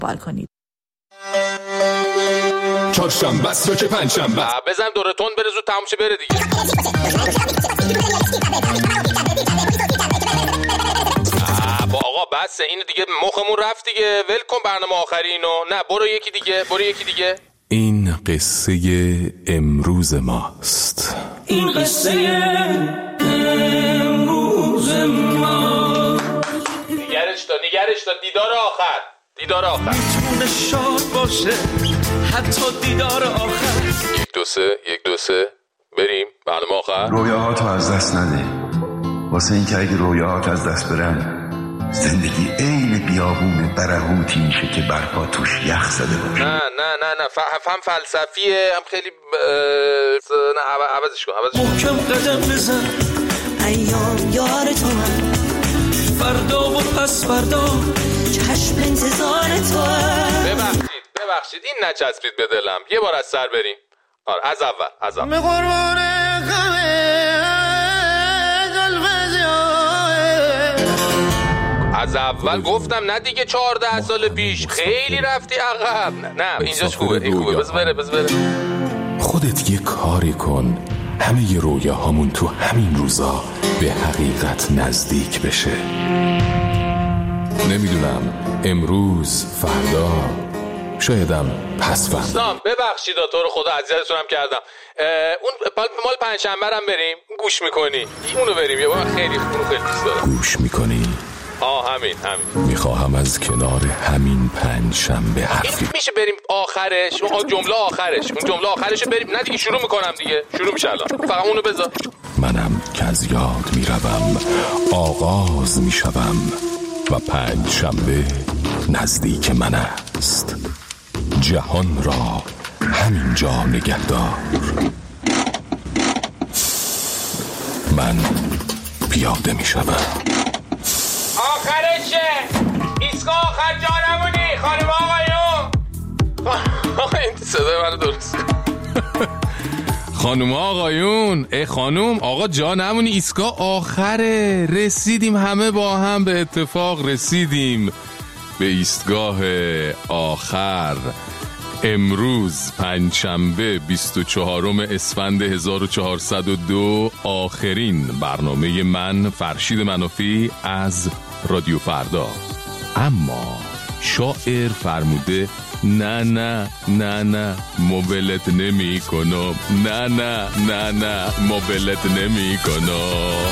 دنبال کنید. چهارشنبه است یا که پنجشنبه؟ بزن دورتون بره زود تموم شه بره دیگه. آقا بس اینو دیگه مخمون رفت دیگه، ول کن برنامه آخری اینو. نه برو یکی دیگه. این قصه امروز ماست. این قصه امروز ماست. نگرش تا دیدار آخر میتونه شاد باشه حتی دیدار آخر. یک دو سه بریم برنامه آخر. رویاهاتو از دست نده، واسه این که اگه رویاهات از دست برن زندگی عین بیابون برهوتی میشه که برپا توش یخ زده باشه. نه هم فلسفیه هم خیلی نه عوضش کن. محکم قدم بزن ایام یار تو هم، فردا و پس فردا چشم انتظار تو هم. ببخشید این نچسبید به دلم، یه بار از سر بریم. آره از اول از اول گفتم نه دیگه 14 سال پیش خیلی رفتی عقب. نه اینجاش خوبه بس بره. خودت یه کاری کن همه ی رویاهامون تو همین روزا به حقیقت نزدیک بشه. نمیدونم امروز، فردا، شایدم پس فردا. دوستان ببخشید تو رو خدا اذیتتونم کردم. اون مال پنجشنبه هم بریم گوش میکنی؟ اونو بریم یه بار، خیلی دوست دارم. گوش میکنی؟ همین میخواهم از کنار همین پنجشنبه حرفی میشه بریم آخرش، اون جمله آخرش بریم. نه دیگه شروع میکنم دیگه، شروع میشه الان، فقط اونو بذار. منم که از یاد میروم آغاز میشوم و پنجشنبه نزدیک من است. جهان را همینجا نگهدار. من پیاده میشوم. آخرشه ایسکا آخر جانمونی خانم آقایون. این صدای منو درست خانم آقایون، خانم آقا جانمونی ایسکا آخره. رسیدیم همه با هم به اتفاق، رسیدیم به ایستگاه آخر. امروز پنجشنبه 24 اسفند 1402 آخرین برنامه من فرشید منافی از رادیو فردا. اما شاعر فرموده نه موبلت نمی کنم، نه موبلت نمی کنم.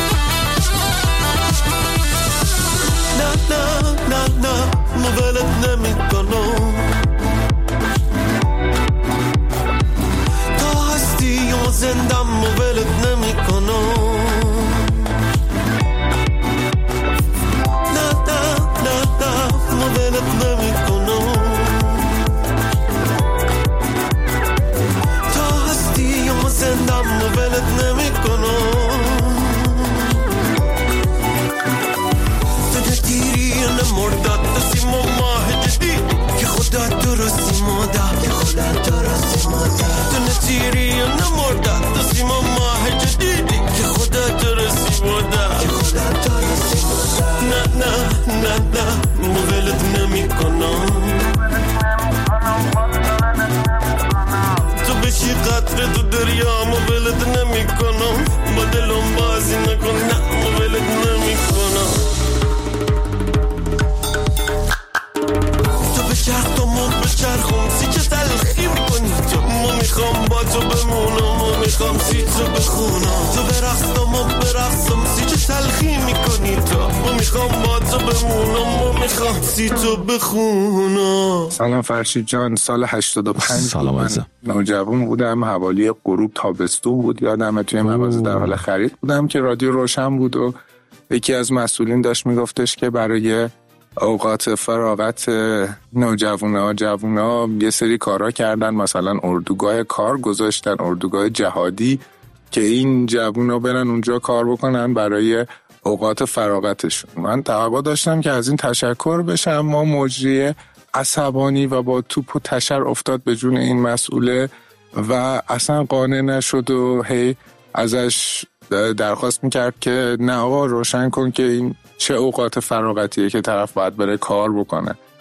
نه موبلت نمی کنم. تا هستی و زندم موبلت نمی کنم. نه موبلت نمی کنم. تا هستی و زندم موبلت نمی کنم. تو نتیری نمردد دستیم و ماه جدید که خدا درستی مادر، که خدا درستی مادر. تو نتیری نمردد دستیم و ماه جدید که خدا درستی مادر، که خدا درستی مادر. نه موبلت نمی کنم. تو بشی قطره تو دریا موبلت نمی کنم. با دلم بازی نکن، نه موبلت نمی کنم. تو بچرخ تو مو بچرخم سی که تلخی میکنی. تو مو میخوام با تو بمونم، مو میخوام سی تو بخونم. تو برقصم و برقصم سی که تلخی میکنی. تو مو میخوام با تو بمونم، مو میخوام سی تو بخونم. سلام فرشید جان. سال 85 سلام عزیزم. نوجوان بودم، حوالی غروب تابستون بود. یادمه توی مغازه در حال خرید بودم که رادیو روشن بود و یکی از مسئولین داشت میگفتش که برای اوقات فراغت نوجوانا جوونا یه سری کارا کردن، مثلا اردوگاه کار گذاشتن، اردوگاه جهادی، که این جوونا برن اونجا کار بکنن برای اوقات فراغتشون. من توقع داشتم که از این تشکر بشم، اما مجری عصبانی و با توپ و تشر افتاد به جون این مسئوله و اصلا قانع نشد و هی ازش درخواست میکرد که نه آقا روشن کن که این چه اوقات فراغتیه که طرف باید بره کار بکنه.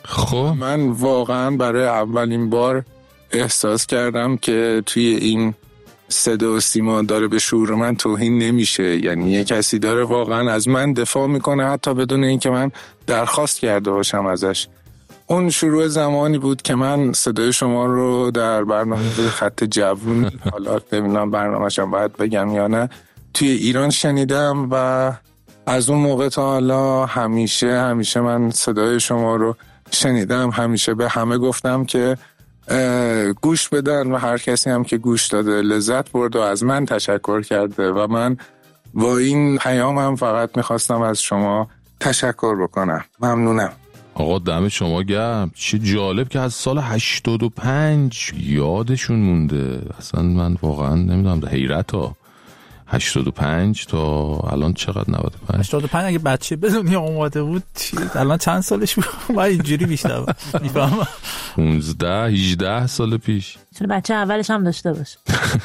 خب من واقعا برای اولین بار احساس کردم که توی این صدا و سیما داره به شعور من توهین نمیشه. یعنی یه کسی داره واقعا از من دفاع میکنه حتی بدون اینکه من درخواست کرده باشم ازش. اون شروع زمانی بود که من صدای شما رو در برنامه خط جوون، حالا نمیدونم برنامه‌شم باید بگم یا نه، توی ایران شنیدم و از اون موقع تا حالا همیشه من صدای شما رو شنیدم. همیشه به همه گفتم که گوش بدن و هر کسی هم که گوش داده لذت برد و از من تشکر کرده و من با این پیامم فقط میخواستم از شما تشکر بکنم. ممنونم. آقا دم شما گرم. چه جالب که از سال 85 یادشون مونده. اصلا من واقعا نمیدونم، حیرت ها. 85 تا الان چقدر؟ 95. 85 اگه بچه به دنیا اومده بود الان چند سالش بود؟ من اینجوری بیشتر میفهمم 15 18 سال پیش. چون بچه اولش هم داشته باشه.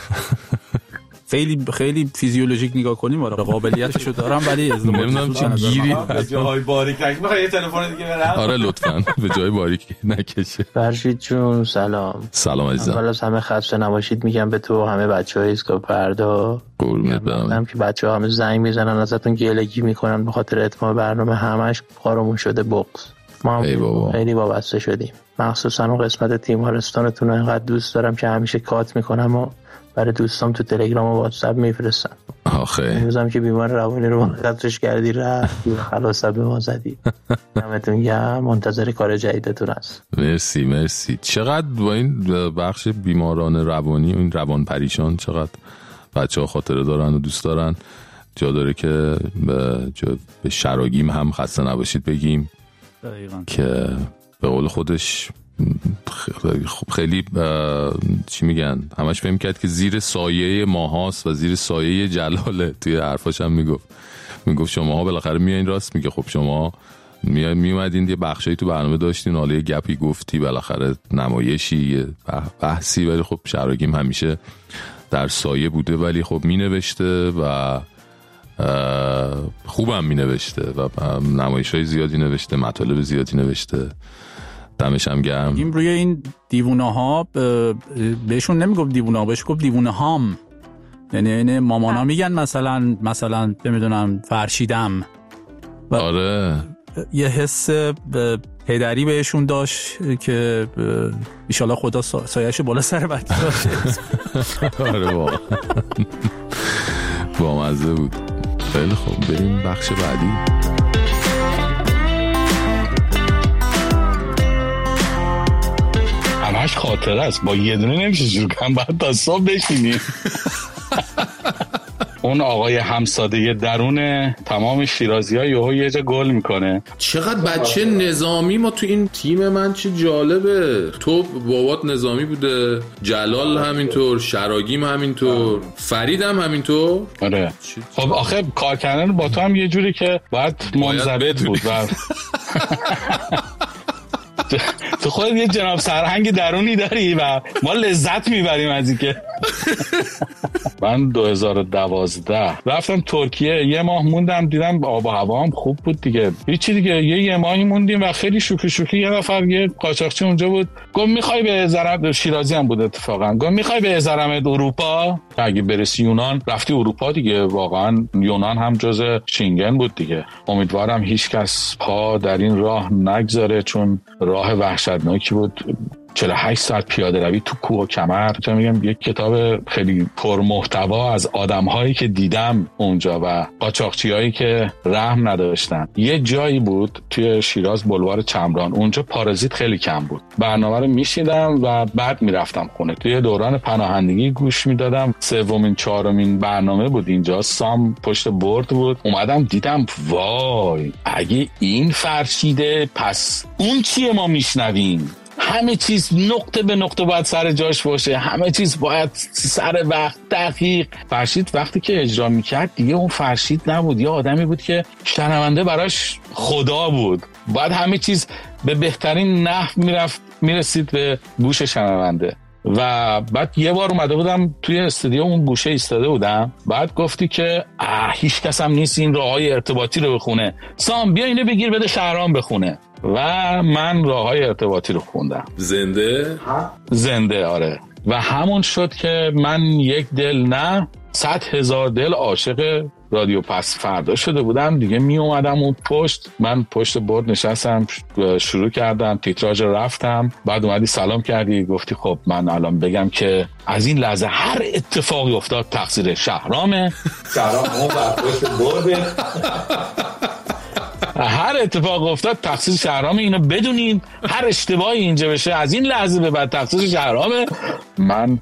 خیلی فیزیولوژیک نگاه کنیم آره قابلیتشو دارم ولی نمیدونم چه گیری به جای باریک میخوای یه تلفن دیگه برام. آره لطفاً به جای باریک نکشه. فرشید جون سلام. سلام عزیزم. اول از همه خسته نباشید میگم به تو همه بچهای ایستگاه فردا. قربونت برم. که بچه‌ها همه زنگ میزنن ازتون گلگی میکنن به خاطر اتمام برنامه، همش کارمون شده بغض. ما خیلی وابسته شدیم، مخصوصا اون قسمت تیمارستانتون رو انقدر دوست دارم که همیشه کات میکنم و برای دوستام تو تلگرام و واتساپ میفرستم. آخه امروزم که بیمار روانی رو خطرش کردی رفت خلاص به ما زدی. همتون گرم، منتظر کار جدیدتون است. مرسی. چقدر با این بخش بیماران روانی و این روان پریشان چقدر بچه‌ها خاطره دارن و دوست دارن. جا داره که به شراگیم هم خسته نباشید بگیم دقیقاً. که به قول خودش خیلی چی میگن، همش فهم کرد که زیر سایه ماهاست و زیر سایه جلاله. توی حرفاش هم میگفت شماها بالاخره میایین. راست میگه. خب شما میومدین یه بخشایی تو برنامه داشتین، حالا یه گپی گفتی، بالاخره نمایشی، یه بحثی، ولی خب شراگیم همیشه در سایه بوده ولی خب مینوشته و خوبم مینوشته و نمایش‌های زیادی نوشته، مطالب زیادی نوشته. دمش هم گرم. این روی این دیوونه ها بهشون نمیگفت دیوونه ها، بهش گفت دیوونه هام. یعنی مامانا میگن مثلا نمیدونم فرشیدم. آره یه حس پدری بهشون داشت که ایشالا خدا سایه‌اش بالا سر بچه باشه. آره واقعا بامزه بود. خیلی خوب بریم بخش بعدی. همش خاطره است، با یه دونه نمیشه شروع کنم، باید تا صبح بشینیم. اون آقای همساده درون تمام شیرازی‌ها یه جا گل میکنه. چقدر بچه نظامی ما تو این تیم من، چه جالبه. تو بابات نظامی بوده، جلال همینطور، شراگیم همینطور، فرید هم همینطور. آره خب آخه کار کردن با تو هم یه جوری که باید منضبط بود و تو خودت یه جناب سرهنگ درونی داری و ما لذت میبریم از این که من 2012 رفتم ترکیه، یه ماه موندم، دیدم آب و هوا هم خوب بود دیگه، هیچی دیگه. یه ماهی موندیم و خیلی شوخی یه نفر یه قاچاقچی اونجا بود، گفت میخوای به زرم، شیرازی هم بود اتفاقا، گفت میخوای به زرمت اروپا؟ اگه برسی یونان رفتی اروپا دیگه. واقعا یونان هم جز شنگن بود دیگه. امیدوارم هیچ کس پا در این راه نگذاره چون راه وحشتناکی بود. 48 ساعت پیاده روی تو کوه و کمر. چون میگم یک کتاب خیلی پرمحتوا از آدم‌هایی که دیدم اونجا و قاچاقچی‌هایی که رحم نداشتن. یه جایی بود توی شیراز بلوار چمران، اونجا پارازیت خیلی کم بود. برنامه رو میشیدم و بعد میرفتم خونه. توی دوران پناهندگی گوش میدادم. 3 4 برنامه بود اینجا، سام پشت برد بود. اومدم دیدم وای اگه این فرشیده پس اون چیه ما میشنویم؟ همه چیز نقطه به نقطه باید سر جاش باشه، همه چیز باید سر وقت دقیق. فرشید وقتی که اجرا میکرد دیگه اون فرشید نبود، یه آدمی بود که شنونده براش خدا بود. باید همه چیز به بهترین نحو میرسید به گوش شنونده. و بعد یه بار اومده بودم توی استودیو اون گوشه ایستاده بودم، بعد گفتی که هیچ کس هم نیست این راههای ارتباطی رو بخونه، سام بیا اینو بگیر بده شهرام بخونه. و من راههای ارتباطی رو خوندم. زنده آره. و همون شد که من یک دل نه 100,000 دل عاشق رادیو پس فردا شده بودم دیگه. می اومدم اون پشت، من پشت بورد نشستم، شروع کردم تیتراژ رفتم. بعد اومدی سلام کردی، گفتی خب من الان بگم که از این لحظه هر اتفاقی افتاد تقصیر شهرامه. شهرام اون بر پشت بورد، هر اتفاق افتاد تقصیر شهرامه، اینو بدونین. هر اشتباهی اینجا بشه از این لحظه به بعد تقصیر شهرامه. من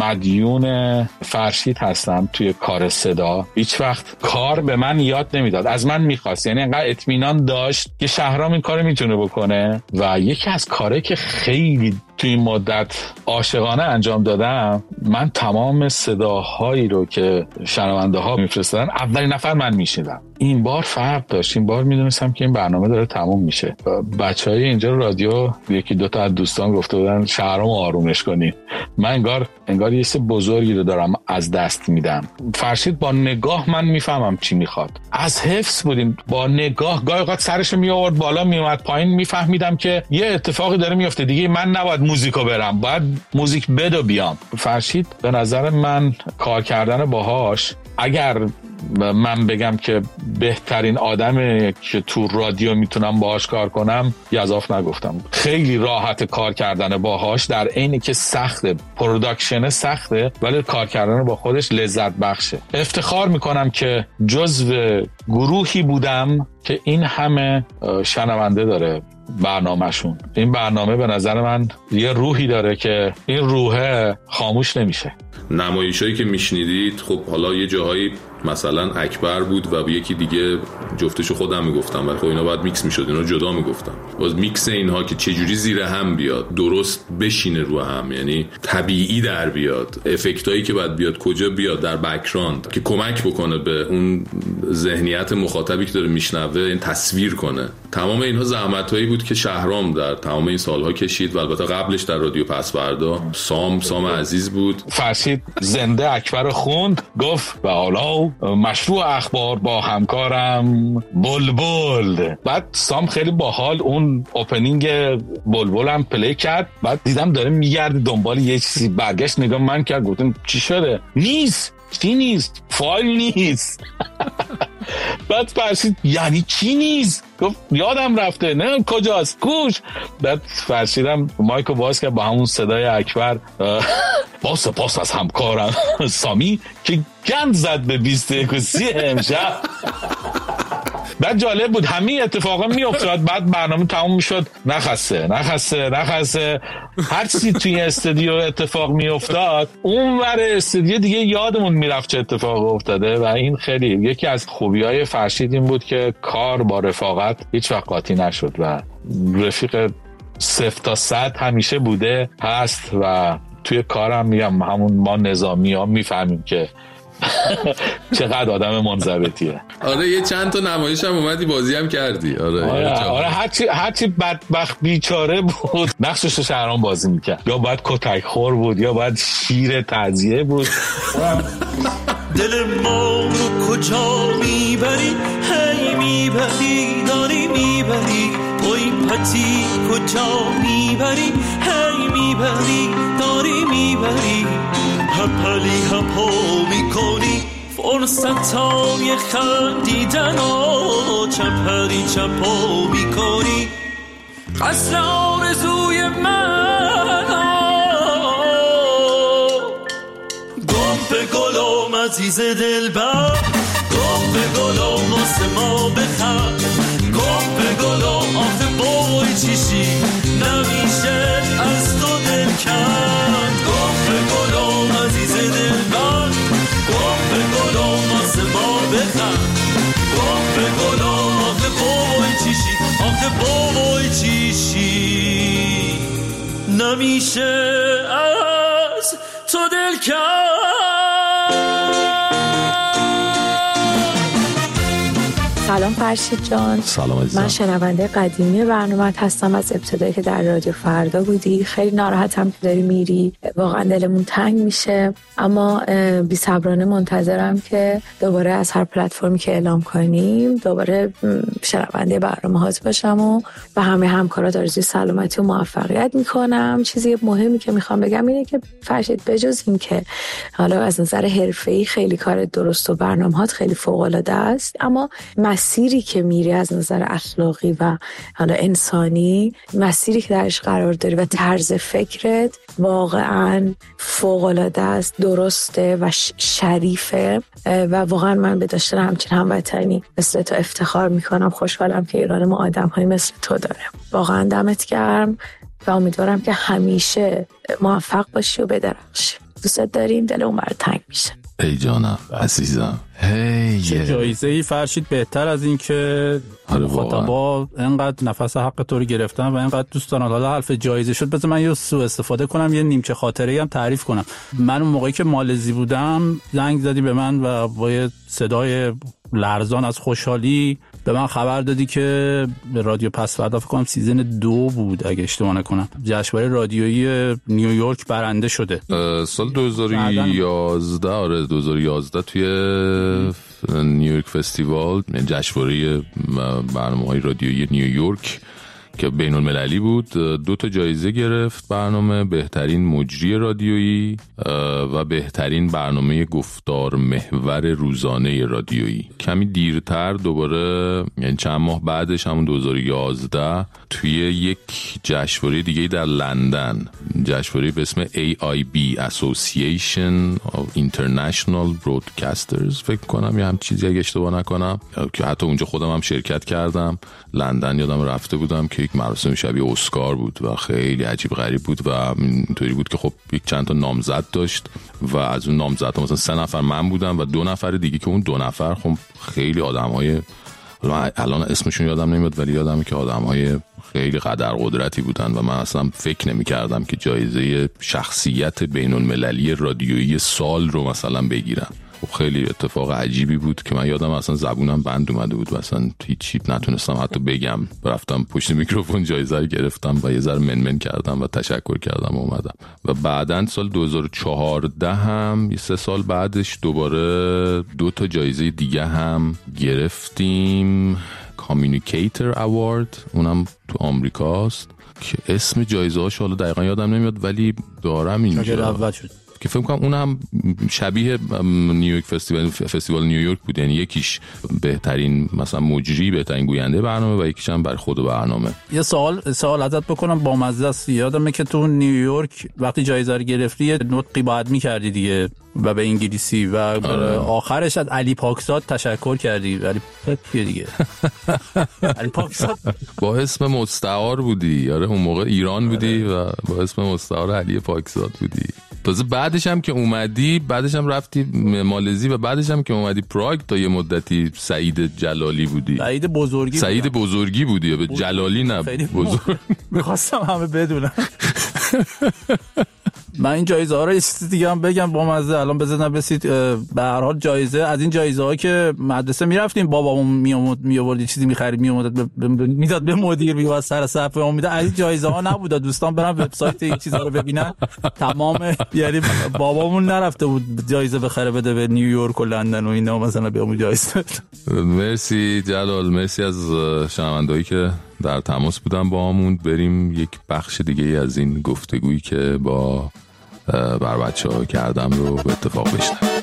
مدیون فرشید هستم توی کار صدا. هیچ وقت کار به من یاد نمیداد، از من میخواست، یعنی انقدر اطمینان داشت که شهرام این کارو میتونه بکنه. و یکی از کارهایی که خیلی توی این مدت عاشقانه انجام دادم، من تمام صداهایی رو که شنونده ها میفرستادن اولین نفر من میشنیدم. این بار فرق داشت، این بار میدونستم که این برنامه داره تموم میشه. بچهای اینجا رادیو یکی دوتا از دوستان گفته بودن شهرام آرومش کنین. من انگار یه چیز بزرگی رو دارم از دست میدم. فرشید با نگاه من میفهمم چی میخواد. از حفظ بودیم، با نگاه گاهی اوقات سرشو میآورد بالا میومد پایین، میفهمیدم که یه اتفاقی داره میفته دیگه، من نباید موزیکو برم، باید موزیک بدو بیام. فرشید به نظر من کار کردن باهاش، اگر من بگم که بهترین آدمه که تو رادیو میتونم باهاش کار کنم، گزاف نگفتم. خیلی راحت کار کردن باهاش، در عینی که سخته، پروداکشن سخته، ولی کار کردن با خودش لذت بخشه. افتخار میکنم که جزو گروهی بودم که این همه شنونده داره برنامهشون. این برنامه به نظر من یه روحی داره که این روحه خاموش نمیشه. نمایشایی که میشنیدید، خب حالا یه جاهایی مثلا اکبر بود و یکی دیگه جفتشو خودم میگفتم، ولی خب اینا باید میکس میشد، اینا جدا میگفتم. باز میکس اینها که چجوری زیر هم بیاد، درست بشینه رو هم، یعنی طبیعی در بیاد، افکتایی که باید بیاد کجا بیاد در بک‌گراند که کمک بکنه به اون ذهنیت مخاطبی که داره میشنوه این تصویر کنه. تمام اینها زحمتایی بود که شهرام در تمام این سالها کشید و البته قبلش در رادیو پسوردا سام عزیز بود. فرشید زنده اکبر خوند، گفت و حالا مشروع اخبار با همکارم بلبل. بعد سام خیلی باحال اون اوپنینگ بلبل هم پلی کرد. بعد دیدم داره میگرده دنبال یه چیزی، برگشت نگاه من کرد، گفتم چی شده؟ نیست. چی نیست؟ فایل نیست. بعد فرشید یعنی چی نیست؟ گفت یادم رفته. نه کجاست؟ گوش. بعد فرشیدم مایکو باز کرد با همون صدای اکبر، با سپاس از همکارم سامی که گند زد به 21:30 امشب. بعد جالب بود، همین اتفاقا میافتاد. بعد برنامه تموم میشد، نخسته هر چیزی توی استودیو اتفاق میافتاد، اون ور استودیو دیگه یادمون میرفت چه اتفاق افتاده. و این خیلی یکی از خوبیای فرشید این بود که کار با رفاقت هیچ وقت قاطی نشد و رفیق 0 تا 100 همیشه بوده هست. و توی کارم میگم همون ما نظامی ها میفهمیم که چقدر آدم منضبطیه. آره یه چند تا نمایش هم اومدی بازی هم کردی. آره هرچی بدبخت بیچاره بود نقشش رو شهرام بازی میکرد، یا باید کتک خور بود یا باید شیر تعزیه بود. دل ما رو کجا میبری؟ هی میبری داری میبری، توی پتی کجا میبری؟ هی میبری داری میبری، هپلی هپو میکنی فرصتای خندیدن و چپری چپو میکنی قصر آرزوی من. گم به گلم عزیز دلبر، گم به گلم واسه ما بخند، گم به گلم آخه بای چیشی نمیشه از تو دل کند. گم به گلم عزیز دلبر، گم به گلم واسه ما بخند، گم به گلم آخه بای چیشی، آخه بای چیشی نمیشه از تو دل کند. سلام سلام فرشید جان. سلام عزیزم. من شنونده قدیمی برنامه‌ات هستم از ابتدایی که در رادیو فردا بودی. خیلی ناراحتم که داری میری، واقعا دلمون تنگ میشه، اما بی‌صبرانه منتظرم که دوباره از هر پلتفرمی که اعلام کنیم دوباره شنونده برنامه‌هات باشم و به همه همکارات آرزوی سلامتی و موفقیت میکنم. چیزی مهمی که میخوام بگم اینه که فرشید بجز این که حالا از نظر حرفه‌ای خیلی کار درست و برنامه‌هات خیلی فوق‌العاده است، اما مسیری که میری از نظر اخلاقی و حالا انسانی، مسیری که درش قرار داری و طرز فکرت واقعا فوق‌العاده است، درسته و شریفه و واقعا من به داشتن همچین هموطنی مثل تو افتخار میکنم. خوشحالم که ایران ما آدم‌های مثل تو داره. واقعا دمت گرم و امیدوارم که همیشه موفق باشی و بدرخشی. دوست داریم، دلمون برات تنگ میشه. ای جانم عزیزم. چه جایزه‌ای فرشید بهتر از این که مخاطبا انقدر نفس حق تو رو گرفتن و انقدر دوست دارن. حالا حرف جایزه شد، بذار من یه سوء استفاده کنم، یه نیمچه خاطره‌ای هم تعریف کنم. من اون موقعی که مالزی بودم زنگ زدی به من و با یه صدای لرزان از خوشحالی به من خبر دادی که رادیو پسوردا فکر کنم سیزن 2 بود اگه اشتباه نکنم، جشنواره رادیویی نیویورک برنده شده. سال 2011 آره 2011 توی نیویورک فستیوال، جشنواره برنامه‌های رادیویی نیویورک که بین المللی بود، 2 تا جایزه گرفت برنامه: بهترین مجری رادیویی و بهترین برنامه گفتار محور روزانه رادیویی. کمی دیرتر دوباره، یعنی چند ماه بعدش، همون 2011 توی یک جشنواره دیگه در لندن، جشنواره به اسم AIB Association of International Broadcasters فکر کنم، یه هم چیزی اگه اشتباه نکنم، که حتی اونجا خودم هم شرکت کردم. لندن یادم رفته بودم که یک مراسم شبیه اسکار بود و خیلی عجیب غریب بود و اینطوری بود که خب یک چند تا نامزد داشت و از اون نامزدها مثلا 3 نفر من بودم و 2 نفر دیگه که اون 2 نفر خب خیلی آدم‌های، الان اسمشون یادم نمیاد ولی یادمه که آدم‌های خیلی قدر قدرتی بودن و من اصلا فکر نمی‌کردم که جایزه شخصیت بین‌المللی رادیویی سال رو مثلا بگیرم. خیلی اتفاق عجیبی بود که من یادم اصلا زبونم بند اومده بود و اصلا هیچی نتونستم حتی بگم. رفتم پشت میکروفون جایزه رو گرفتم و یه ذره منمن کردم و تشکر کردم و اومدم. و بعداً سال 2014 هم 3 سال بعدش دوباره 2 تا جایزه دیگه هم گرفتیم. کامیونیکیتر اوارد، اونم تو آمریکاست که اسم جایزه هاش حالا دقیقا یادم نمیاد ولی دارم اینجا که فکر کنم اون هم شبیه نیویورک فستیوال نیویورک بود، یعنی یکیش بهترین مثلا مجری، بهترین گوینده برنامه و یکیش هم برای خود برنامه. یه سوال ازت بکنم با مزه است. یادمه که تو نیویورک وقتی جایزه رو گرفتی یه نطقی باید می‌کردی دیگه و به انگلیسی و آخرش از علی پاکزاد تشکر کردی. ولی کیه دیگه؟ علی پاکزاد با اسم مستعار بودی. آره اون موقع ایران بودی و با اسم مستعار علی پاکزاد بودی. تازه بعدش هم که اومدی، بعدش هم رفتی مالزی و بعدش هم که اومدی پراگ تا یه مدتی سعید جلالی بودی. سعید بزرگی بودی یا به جلالی نه بزرگ. میخواستم همه بدونم. من این جایزه ها رو یه چیز دیگه هم بگم با مزه. الان بزنم بسید به هر حال جایزه از این جایزه ها که مدرسه میرفتیم بابامون میآورد چیزی می‌خرید میداد به مدیر، میواد سر صف و میداد. از این جایزه ها نبود. دوستان برن وبسایت این چیزا رو ببینن. تمام یعنی بابامون نرفته بود جایزه بخره بده به نیویورک و لندن و اینا مثلا بیامون جایزه. مرسی جلال، مرسی از شنوندهایی که در تماس بودن با همون. بریم یک بخش دیگه از این گفتگویی که با بر بچه‌ها کردم رو به اتفاق بشنویم.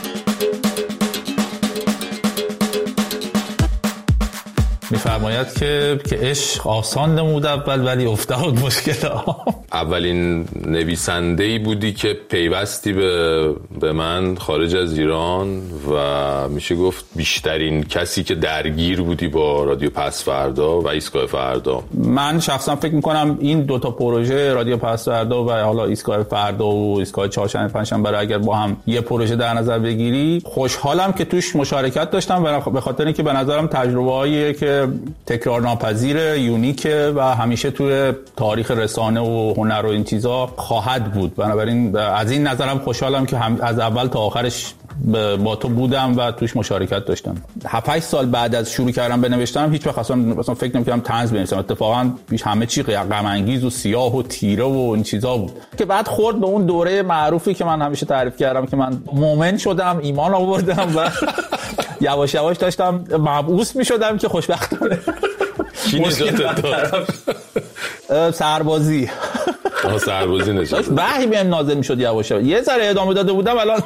میفرماید که عشق آسان نمود اول ولی افتاد مشکل اولین نویسنده‌ای بودی که پیوستی به من خارج از ایران و میشه گفت بیشترین کسی که درگیر بودی با رادیو پسوردا و ایستگاه فردا. من شخصا فکر میکنم این 2 تا پروژه رادیو پسوردا و حالا ایستگاه فردا و ایستگاه چهارشنبه پنجشنبه رو اگر با هم یه پروژه در نظر بگیری، خوشحالم که توش مشارکت داشتم و به خاطر اینکه به نظرم تجربه‌ایه که تکرار ناپذیر، یونیکه و همیشه توی تاریخ رسانه و هنر و این چیزا خواهد بود. بنابراین از این نظرم خوشحالم که از اول تا آخرش با تو بودم و توش مشارکت داشتم. 7-8 سال بعد از شروع کردم به نوشتن هیچ وقت اصلا فکر نمی‌کردم طنز بنویسم. اتفاقا همه چی غم انگیز و سیاه و تیره و این چیزا بود که بعد خورد به اون دوره معروفی که من همیشه تعریف کردم که من مؤمن شدم، ایمان آوردم و یواش یواش داشتم مبعوث می‌شدم که خوشبختانه چی نجاتت داد؟ سربازی نشد. وحی بهم نازل میشد یواش یواش. یه ذره ادامه داده بودم الان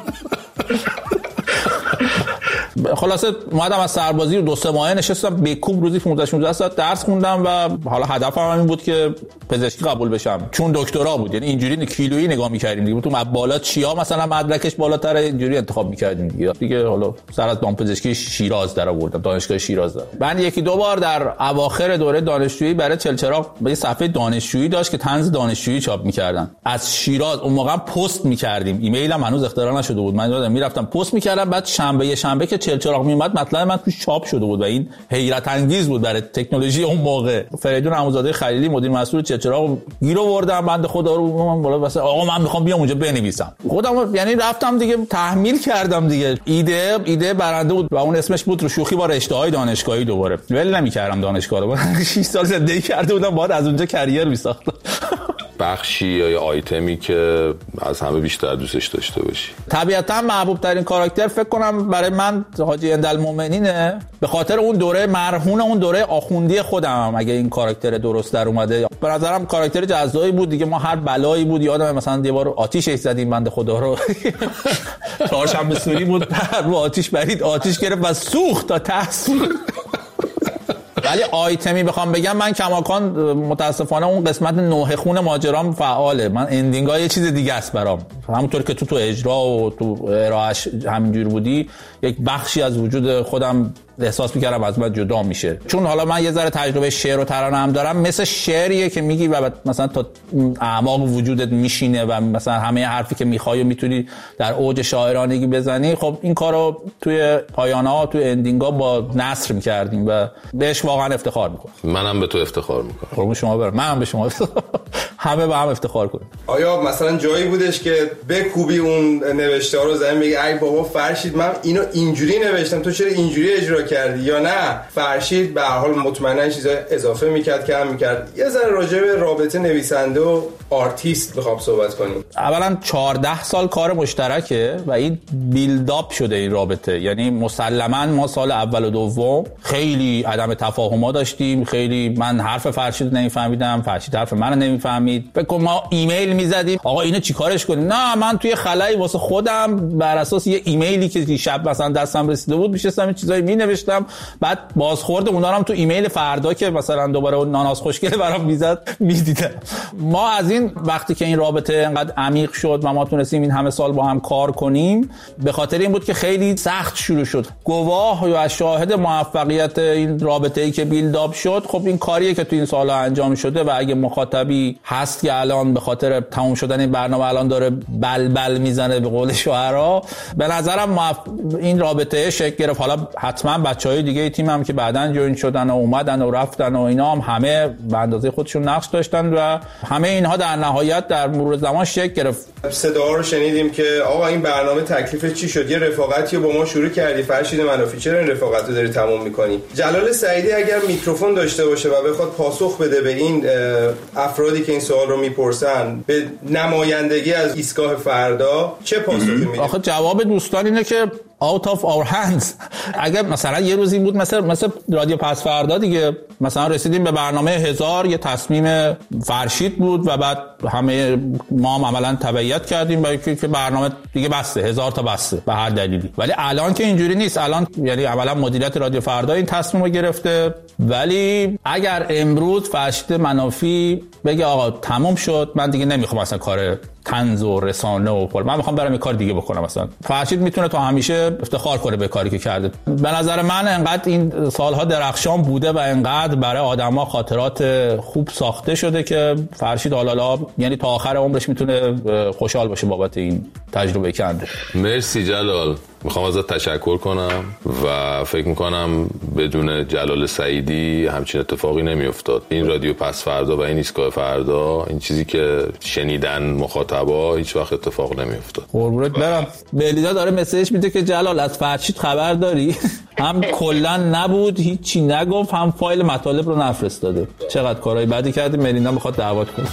خلاصه اومدم از سربازی رو 2-3 ماه نشستم بکوب روزی 15-16 ساعت درس خوندم و حالا هدفم این بود که پزشکی قبول بشم چون دکترا بود. یعنی اینجوری کیلویی نگاه می‌کردیم دیگه، تو بالا چیا مثلا مدرکش بالاتره اینجوری انتخاب می‌کردیم دیگه. حالا سر از دامپزشکی شیراز در آوردم، دانشگاه شیراز دارم. من 1-2 بار در اواخر دوره دانشجویی برای چلچراغ یه صفحه دانشجویی داشت که طنز دانشجویی چاپ می‌کردن از شیراز. اون موقع پست می‌کردیم، ایمیل هم هنوز اختراع نشده بود. من یادم میرفتم پست می‌کردم، بعد شنبه که چلچراغ میومد مطلب من توش چاپ شده بود و این حیرت انگیز بود برای تکنولوژی اون موقع. فریدون عموزاده خلیلی مدیر مسئول چلچراغ گیر آوردم بنده خدا رو من بالا واسه آقا من میخوام بیام اونجا بنویسم. خودم یعنی رفتم دیگه تحمیل کردم دیگه. ایده برنده بود و اون اسمش بود رو شوخی با رشته‌های دانشگاهی. دوباره ول نمی‌کردم دانشگاه رو. 6 سال زندگی کرده بودم، بعد از اونجا کریر می‌ساختم. بخشی یا آیتمی که از همه بیشتر دوستش داشته باشی؟ طبیعتا محبوب ترین کاراکتر فکر کنم برای من حاجی اندالمؤمنینه، به خاطر اون دوره مرهون اون دوره آخوندی خودم. اگه این کاراکتر درست در اومده به نظرم کاراکتر جذابی بود دیگه. ما هر بلایی بود یادم مثلا یه بار آتیشش زدیم بنده خدا رو چهارشنبه سوری بود رو آتیش برید، آتیش گرفت و سوخت تا ته. ولی آیتمی بخوام بگم من کماکان متاسفانه اون قسمت نوح خون ماجرام فعاله. من اندینگ‌ها یه چیز دیگه است برام. همونطور که تو اجرا و تو ارائهش همینجور بودی، یک بخشی از وجود خودم احساس می‌کردم از من جدا میشه. چون حالا من یه ذره تجربه شعر و ترانه هم دارم، مثل شعریه که میگی و مثلا تا اعماق وجودت میشینه و مثلا همه حرفی که میخوای میتونی در اوج شاعرانگی بزنی. خب این کارو توی پایان‌ها توی اندینگ‌ها با نثر می‌کردیم و بهش واقعا افتخار می‌کنم. منم به تو افتخار می‌کنم. قربون شما برم. منم به شما همه با هم افتخار کنیم. آیا مثلا جایی بودش که بکوبی اون نوشته‌ها رو زمین بگی ای بابا فرشید من اینو اینجوری نوشتم تو چرا اینجوری اجرا کردی؟ یا نه فرشید به هر حال مطمئنا چیزا اضافه میکرد کم میکرد؟ یه ذره راجع به رابطه نویسنده و آرتیست بخوام صحبت کنیم. اولا 14 سال کار مشترکه و این بیلداپ شده این رابطه. یعنی مسلما ما سال اول و دوم خیلی عدم تفاهم‌ها داشتیم، خیلی من حرف فرشید نمیفهمیدم، فرشید حرف منو نمیفهمید. فکر کنم ما ایمیل میزدیم آقا اینو چیکارش کنیم؟ نه من توی خلایی واسه خودم بر اساس یه ایمیلی که شب مثلا دستم رسیده بود میشستم این چیزایی مینوشتم، بعد بازخورد اونا رو هم تو ایمیل فردا که مثلا دوباره اون ناناس خوشگله برام میزد میدیدم. ما از این وقتی که این رابطه انقدر عمیق شد و ما تونستیم این همه سال با هم کار کنیم، به خاطر این بود که خیلی سخت شروع شد. گواه یا شاهد موفقیت این رابطه‌ای که بیلداپ شد خب این کاریه که تو این سال‌ها انجام شده و اگه مخاطبی هست که الان به خاطر تموم شدن این برنامه الان داره بلبل میزنه به قول شاعرها، به نظرم این رابطه شکل گرفت. حالا حتما بچهای دیگه تیم هم که بعداً جوین شدن و اومدن و رفتن و اینا هم همه به اندازه خودشون نقش داشتن و همه اینها در نهایت در مرور زمان شکل گرفت. صداها رو شنیدیم که آقا این برنامه تکلیف چی شد؟ یه رفاقتی رو با ما شروع کردی فرشید منافی، چرا این رفاقت رو داری تموم می‌کنی؟ جلال سعیدی اگر میکروفون داشته باشه و بخواد پاسخ بده به این افرادی که این سوال رو میپرسن به نمایندگی از ایستگاه فردا، چه پاسخی میدید؟ آخه جواب دوستان اینه که out of our hands. اگر مثلا یه روز این بود مثل رادیو پس فردا دیگه، مثلا رسیدیم به برنامه 1000 یه تصمیم فرشید بود و بعد همه ما هم عملا تبعیت کردیم برای که برنامه دیگه بسته 1000 تا بسته به هر دلیلی. ولی الان که اینجوری نیست. الان یعنی اولا مدیریت رادیو فردا این تصمیم رو گرفته، ولی اگر امروز فرشید منافی بگه آقا تموم شد من دیگه نمیخوام اصلا کار طنز و رسانه و من میخوام برم یه کار دیگه بکنم، مثلا فرشید میتونه تا همیشه افتخار کنه به کاری که کرده. به نظر من انقدر این سالها درخشان بوده و انقدر برای آدما خاطرات خوب ساخته شده که فرشید حالا یعنی تا آخر عمرش میتونه خوشحال باشه بابت این تجربه کنده. مرسی جلال. میخوام ازت تشکر کنم و فکر میکنم بدون جلال سعیدی همچین اتفاقی نمیافتاد. این رادیو پس فردا و این ایستگاه فردا، این چیزی که شنیدن مخاطبا، هیچ وقت اتفاق نمیافتاد. قربونت برم. ملیدا داره مسیج میده که جلال از فرشید خبر داری؟ هم کلا نبود، هیچی نگفت، هم فایل مطالب رو نفرستاده. چقدر کارهای بدی کردی، ملیدا میخواد دعوت کنه.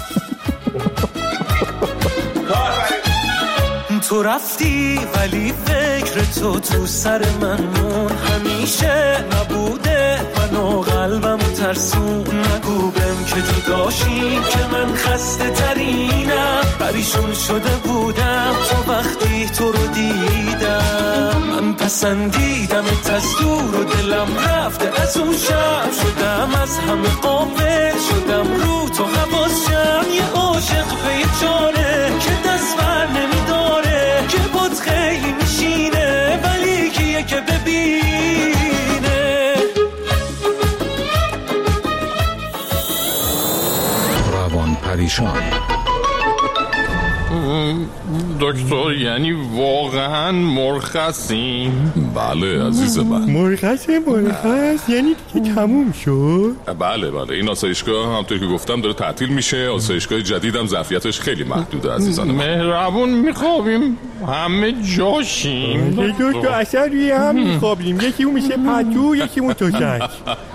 تو رفتی ولی فکر تو سر من مون، همیشه نبوده منو قلبم ترسون. نگو بهم که تو داشتیم که من خسته ترینم، پریشون شده بودم تو وقتی تو رو دیدم. من پسندیدمت از دور و دلم رفته از اون شب، شدم از همه غافل، شدم رو تو حواسم. یه عاشق به یه جانه که دست بر نمیداره، که بود خیلی میشینه ولی کیه که ببینه. روان پریشان. دکتر یعنی واقعا مرخصیم؟ بله عزیز من. مرخص یعنی دیگه تموم شد؟ بله این آسایشگاه همونطور که گفتم داره تعطیل میشه. آسایشگاه جدیدم ظرفیتش خیلی محدوده عزیزان. مهربون میخوابیم همه جاشیم. دکتر اصلا روی هم میخوابیم، یکی اون میشه پتو، یکی اون توشک.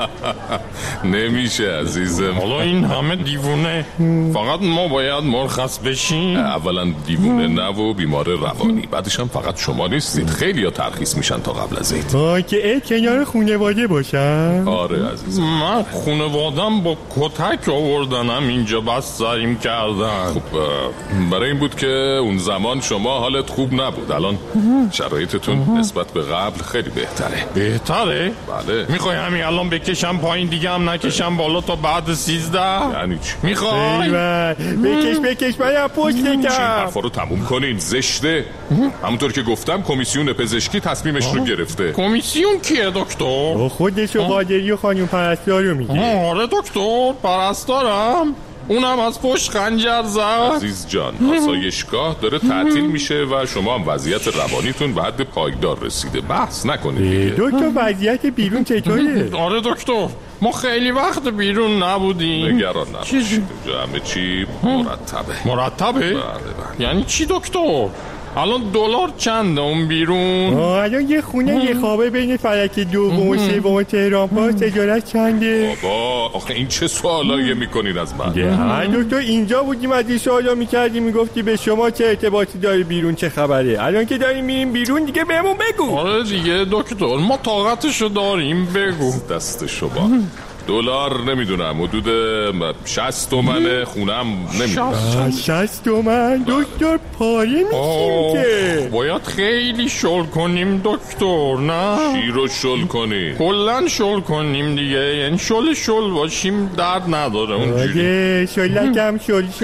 نمیشه عزیزم. حالا این همه دیوونه، فقط ما باید مرخص بشیم؟ اولا دیوونه نه و بیمار روانی، بعدش هم فقط شما نیستید، خیلی ها ترخیص میشن تا قبل از عید. که کنار خونواده باشم. آره عزیزم. من خونوادم با کتک آوردنم اینجا بستریم کردن. خب برای این بود که اون زمان شما حالت خوب نبود، الان شرایطتون نسبت به قبل خیلی بهتره. بهتره؟ بله. میخوای همین الان بکشم پایین دیگه هم نکشم بالا تا بعد 13؟ یعنی چی؟ میخوای؟ بکش من پشت این حرفا رو تموم کنین، زشته. همونطور که گفتم کمیسیون پزشکی تصمیمش رو گرفته. کمیسیون کیه دکتر؟ خودش و قادری و خانم پرستار رو میگه. آره دکتر، پرستارم. اونم از پشت خنجر زد. عزیز جان، آسایشگاه داره تعطیل میشه و شما هم وضعیت روانیتون به حد پایدار رسیده، بحث نکنید. دکتر وضعیت بیرون چطوره؟ آره دکتر، ما خیلی وقت بیرون نبودیم. نگران نباشید، همه چی مرتبه. بله. یعنی چی دکتر؟ الان دلار چنده اون بیرون؟ الان یه خونه یه خوابه بین فلک دوم و سوم تهران پاس اجارت چنده؟ بابا آخه این چه سوالایی میکنین از من؟ دکتر اینجا بودیم از این سوالا میکردیم، میگفتی به شما چه ارتباطی داره بیرون چه خبره. الان که داریم میریم بیرون دیگه بهمون بگو. آره دیگه دکتر، ما طاقتشو داریم، بگو. دست شما. دلار نمیدونم حدود 60 تومنه، خونم نمیدونم 60 تومن. دکتر پاره میشیم که. باید خیلی شل کنیم دکتر، نه؟ چی رو شل کنیم؟ کلن شل کنیم دیگه، یعنی شل باشیم درد نداره اونجوری. شلکم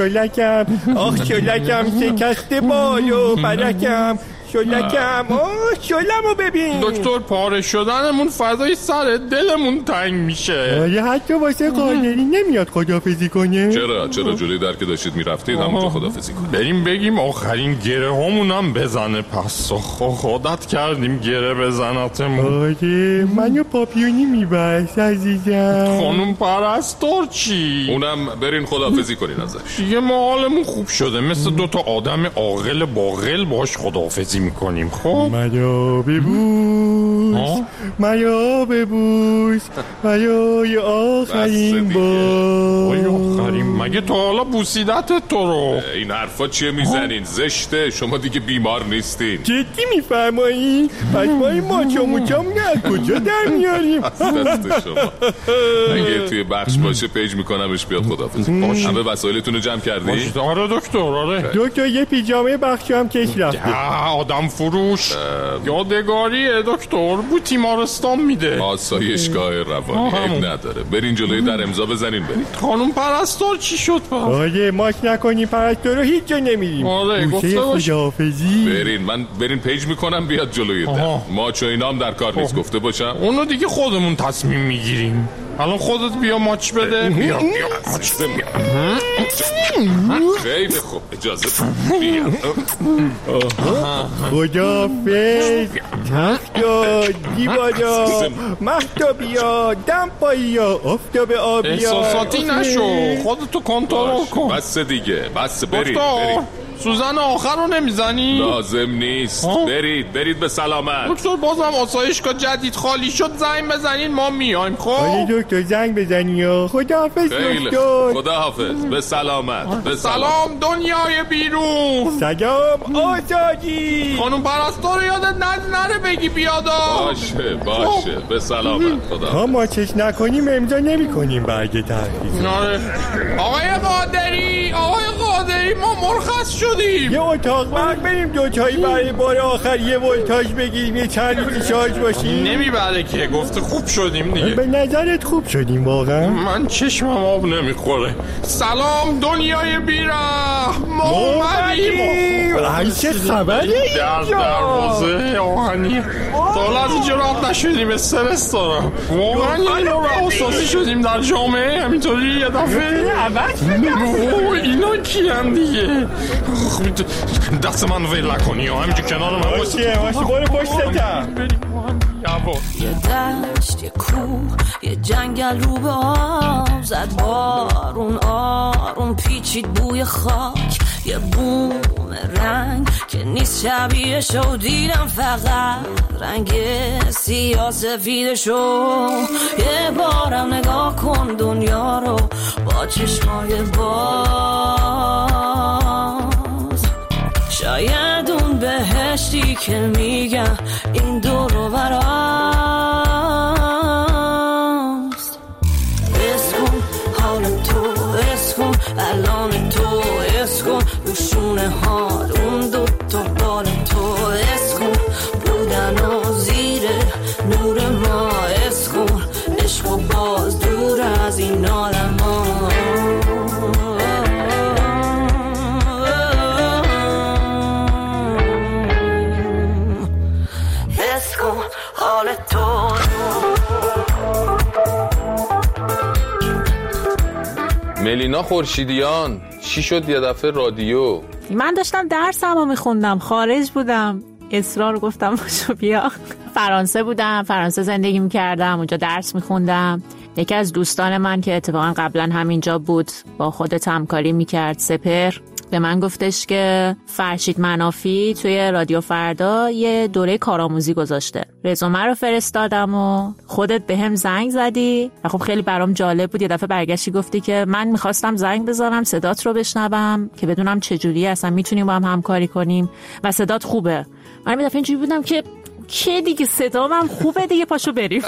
آخ شلکم شکسته بالو برکم شلکم. شلمو ببین دکتر، پاره شدنمون فضای سر دلمون تنگ میشه. حتی واسه قادری نمیاد خداحافظی کنه. چرا جلوی در که داشتید میرفتید همونجا خداحافظی کنید. بریم بگیم آخرین گره همونم بزنه. پس خودت کردیم گره بزنتمون. آره منو پاپیونی میبرس عزیزم. خانوم پرستار چی؟ اونم برین خداحافظی کنین ازش. دیگه ما حالمون خوب شده، مثل دوتا آدم عاقل باقل باش خداحافظی میکنیم. خب منو ببوس برای آخرین بار. مگه تا حالا بوسیدت تو رو؟ این حرفا چیه میزنین؟ زشته. شما دیگه بیمار نیستین. جدی میفرمایین؟ پس ما این ماچاموچام نه کجا در میاریم؟ دست شما. اگه توی بخش باشه پیج میکنمش بیاد خداحافظی. همه وسایلتون رو جمع کردی؟ آره دکتر. آره دکتر یه پیجامه بخش هم کش رفته. آدم فروش یادگاریه دکتر، بو تیمارستان میده. آسایشگاه روانی عیب نداره، برین جلوی در امضا بزنین برین. خانم پرستار چی شد پس؟ آره ماک نکنیم پرستار رو هیچ جا نمیریم. آره گفته باش. برین پیج میکنم بیاد جلوی در. ماچ و اینام در کار نیست، گفته باشم. اونو دیگه خودمون تصمیم میگیریم. الان خودت بیا ماچ بده. بیا ماچ بده. خیلی خوب اجازه بیا. خداحافظ تختا دیوادا محتابیا دمپاییا افتاب آبیا احساساتی نشو خودتو کنترل کن. بس دیگه بس برید سوزن آخر رو نمیزنی؟ لازم نیست برید به سلامت. دکتر بازم آسایشگاه جدید خالی شد زنگ بزنین ما میایم. خب آره دکتر زنگ بزنی یا خداحافظ دکتر. خداحافظ به سلامت. به سلام دنیای بیرون. سلام آزادی. خانم پرستار یادت نره بگی بیادا. باشه به سلامت. خدا ما چش نکنیم امضا نمی کنیم برگ تحقیق. آقای قادری ما مرخص شدیم. یه اتاق برگ بریم دوتایی برای بار آخر یه ولتاژ بگیریم یه چند روزی شارژ باشیم. نمیبره که گفته خوب شدیم دیگه. به نظرت خوب شدیم واقعا؟ من چشمم آب نمیخوره. سلام دنیای بیره ما اومدیم. چه خبری در دروازه آهنی تا از اینجا راه نشدیم استرس دارم واقعا. یه نوع احساسی شدیم در جامعه همینطوری یه دفعه اینا کیان دیگه. دست من ویل نکنی همینجا کنار من باشه برو پشتتم. یه دشت یه کوه یه جنگل رو به آب زد بارون آروم پیچید بوی خاک یه بوم رنگ که نیست شبیهشو دیدم فقط رنگ سیاه سفیدشو یه بارم نگاه کن دنیا رو با چشمای باز شاید اون بهشتی که میگم این دور و براست اسکن حال تو اسکن الان تو اسکن روشونه حال اون دوتا بال تو اسکن بودن و زیر نور ما اسکن عشق و باز دور از این عالم ها ملینا خورشیدیان چی شد یه دفعه رادیو؟ من داشتم درسمو میخوندم خارج بودم اصرار گفتم باشو بیا. فرانسه بودم فرانسه زندگی میکردم اونجا درس میخوندم. یکی از دوستان من که اتفاقا قبلا همینجا بود با خودت همکاری میکرد سپر به من گفتش که فرشید منافی توی رادیو فردا یه دوره کارآموزی گذاشته. رزومه رو فرستادم و خودت بهم زنگ زدی و خب خیلی برام جالب بود. یه دفعه برگشتی گفتی که من میخواستم زنگ بزنم صدات رو بشنوم که بدونم چجوری اصلا میتونیم با هم همکاری کنیم و صدات خوبه. من یه دفعه اینجوری بودم که دیگه صدام هم خوبه دیگه پاشو بریم.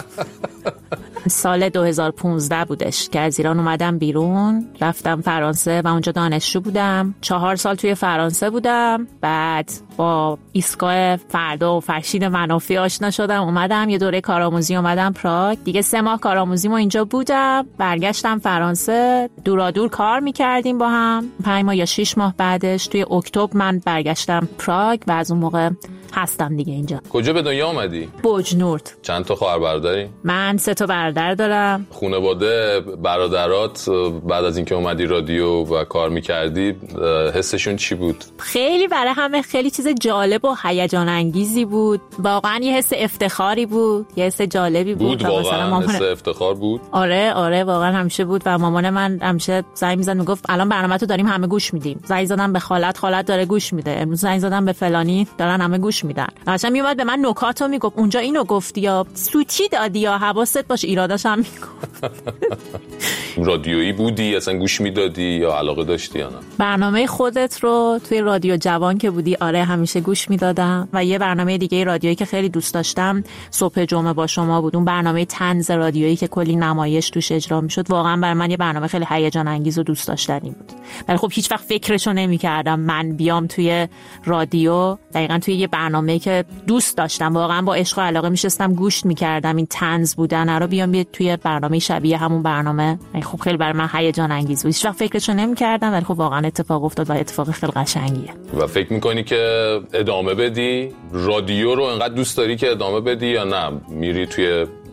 سال 2015 بودش که از ایران اومدم بیرون رفتم فرانسه و اونجا دانشجو بودم. 4 سال توی فرانسه بودم. بعد با ایستگاه فردا و فرشید منافی آشنا شدم اومدم یه دوره کارآموزی اومدم پراگ دیگه 3 ماه کارآموزیمو اینجا بودم. برگشتم فرانسه دورادور کار میکردیم با هم 5 ماه یا 6 ماه بعدش توی اکتبر من برگشتم پراگ و از اون موقع هستم دیگه اینجا. کجا به دنیا اومدی؟ بوجنورد. چند تا خواهر برادری؟ من 3 تا برادر دارم. خانواده برادرات بعد از اینکه اومدی رادیو و کار میکردی حسشون چی بود؟ خیلی برای همه خیلی چیز جالب و هیجان انگیزی بود. واقعا یه حس افتخاری بود یه حس جالبی بود. واقعا حس افتخار بود. آره واقعا همیشه بود و مامان من همیشه زنگ میزد میگفت الان برنامه‌تو داریم همه گوش میدیم. زنگ زدم به خالت داره گوش میده. امروز زنگ زدم به فلانی دارن همه گوش میدن. مثلا میومد به من نکاتو میگفت اونجا اینو گفتی یا سوتی دادی یا حواست باشه ایراداش هم میگفت. رادیویی بودی اصلا گوش میدادی یا علاقه داشتی یا نه؟ برنامه خودت رو توی رادیو جوان که بودی آره همیشه گوش میدادم و یه برنامه دیگه رادیویی که خیلی دوست داشتم صبح جمعه با شما بود. اون برنامه طنز رادیویی که کلی نمایش توش اجرا میشد واقعا برای من یه برنامه خیلی هیجان انگیز و دوست داشتنی بود. ولی خب هیچ وقت فکرشو نمی‌کردم من بیام توی رادیو دقیقاً توی یه برنامه‌ای که دوست داشتم واقعا با عشق و علاقه میشستم گوش می‌کردم این طنز بودن رو بیام توی برنامه شبیه همون برنامه. خب خیلی برای من هیجان انگیز بود. هیچ وقت فکرشو نمی‌کردم ولی خب واقعا اتفاق افتاد و اتفاق خیلی قشنگیه. و فکر می‌کنی که ادامه بدی رادیو رو انقدر دوست داری که ادامه بدی یا نه میری توی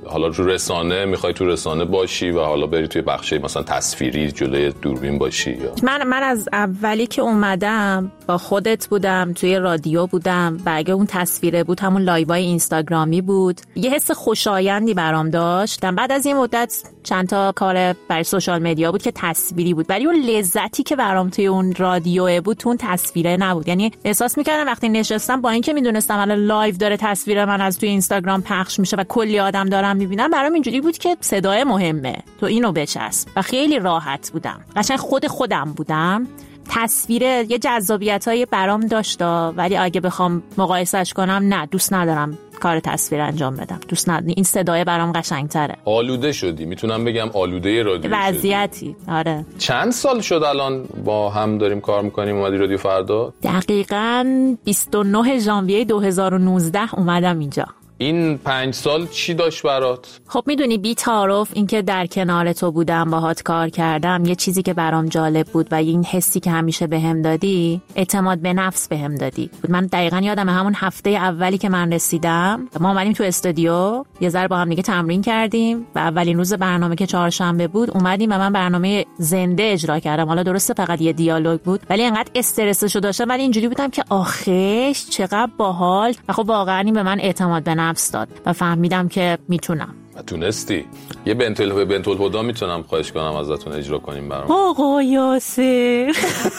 حالا رو رسانه میخوای تو رسانه باشی و حالا بری توی بخش مثلا تصویری جلوی دوربین باشی؟ یا من از اولی که اومدم با خودت بودم، توی رادیو بودم و اگه اون تصویره بود همون لایوهای اینستاگرامی بود، یه حس خوشایندی برام داشتم. بعد از این مدت چند تا کار برای سوشال مدیا بود که تصویری بود، ولی اون لذتی که برام توی اون رادیو بود تو اون تصویره نبود. یعنی احساس می‌کردم وقتی نشستم با اینکه میدونستم الان لایو داره تصویر من از توی اینستاگرام پخش میشه و کلی آدم دارم میبینم، برام اینجوری بود که صدای مهمه، تو اینو بچسب و خیلی راحت بودم، قشنگ خودم بودم. تصویر یه جذابیتایی برام داشت، ولی اگه بخوام مقایسهش کنم نه، دوست ندارم کار تصویر انجام بدم، دوست ندارم. این صدای برام قشنگ‌تره. آلوده شدی، میتونم بگم آلوده رادیو وضعیتی. آره. چند سال شد الان با هم داریم کار میکنیم؟ اومدی رادیو فردا؟ دقیقاً 29 ژانویه 2019 اومدم اینجا. این 5 سال چی داشت برات؟ خب میدونی بی تعارف این که در کنار تو بودم، باهات کار کردم، یه چیزی که برام جالب بود و این حسی که همیشه بهم دادی، اعتماد به نفس بهم دادی. من دقیقاً یادم همون هفته اولی که من رسیدم، ما اومدیم تو استودیو یه ذره با هم دیگه تمرین کردیم و اولین روز برنامه که چهارشنبه بود اومدیم و من برنامه زنده اجرا کردم. حالا درسته فقط یه دیالوگ بود، ولی انقدر استرسشو داشتم، ولی اینجوری بودم که آخش چقدر باحال. و خب واقعاً این به من اعتماد به نفس داد و فهمیدم که میتونم. تونستی؟ یه بنتول هدا میتونم خواهش کنم ازتون اجرا کنیم برام؟ آقا یاسر.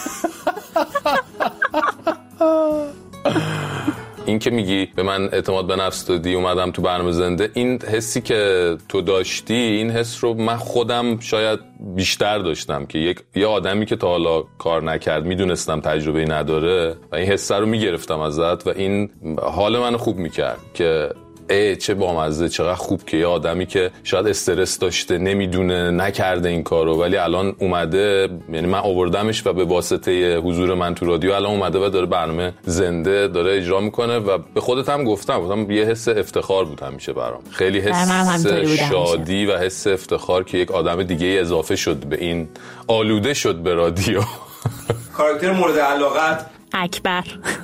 این که میگی به من اعتماد به نفس دادی اومدم تو برنامه زنده، این حسی که تو داشتی، این حس رو من خودم شاید بیشتر داشتم که یه آدمی که تا حالا کار نکرد، میدونستم تجربه نداره و این حس رو میگرفتم ازت و این حال منو خوب میکرد که چه بامزه، چقدر خوب که یه آدمی که شاید استرس داشته، نمیدونه، نکرده این کارو، ولی الان اومده، یعنی من آوردمش و به واسطه حضور من تو رادیو الان اومده و داره برنامه زنده داره اجرا میکنه و به خودت هم گفتم یه حس افتخار بود همیشه برام، خیلی حس شادی و حس افتخار که یک آدم دیگه اضافه شد به این، آلوده شد به رادیو. کاراکتر مورد علاقت اکبر.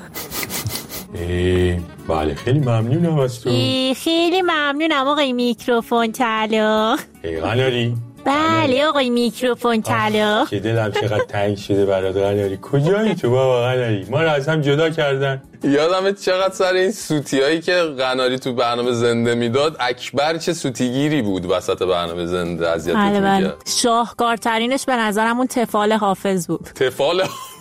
بله خیلی ممنونم از تو. خیلی ممنونم آقای میکروفون طلا. قناری. بله آقای میکروفون طلا. که دلم چقدر تنگ شده برات قناری. کجایی تو بابا قناری؟ ما رو از هم جدا کردن. یادمه چقدر سر این سوتیایی که قناری تو برنامه زنده میداد، اکبر چه سوتیگیری بود وسط برنامه زنده، اذیتت می‌کرد. شاهکارترینش به نظرم اون تفال حافظ بود. تفال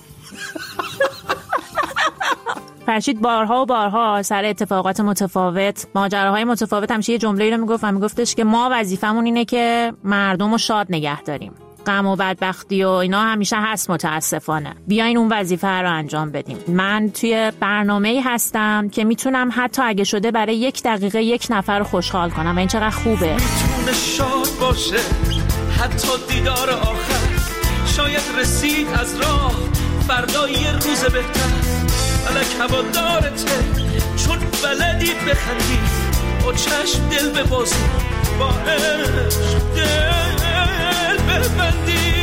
فرشید بارها و بارها سر اتفاقات متفاوت، ماجراهای متفاوت همیشه یه جمله‌ای رو میگفتش که ما وظیفمون اینه که مردم رو شاد نگه داریم. غم و بدبختی و اینا همیشه هست متاسفانه. بیاین اون وظیفه رو انجام بدیم. من توی برنامه‌ای هستم که میتونم حتی اگه شده برای 1 دقیقه 1 نفر رو خوشحال کنم و این چقدر خوبه. میتونه شاد باشه حتی دیدار آخر، شاید رسید از راه فردا یه روز بهتر. فلک هوادارته چون بلدی بخندی، با چشم دل ببازی، با عشق دل ببندی.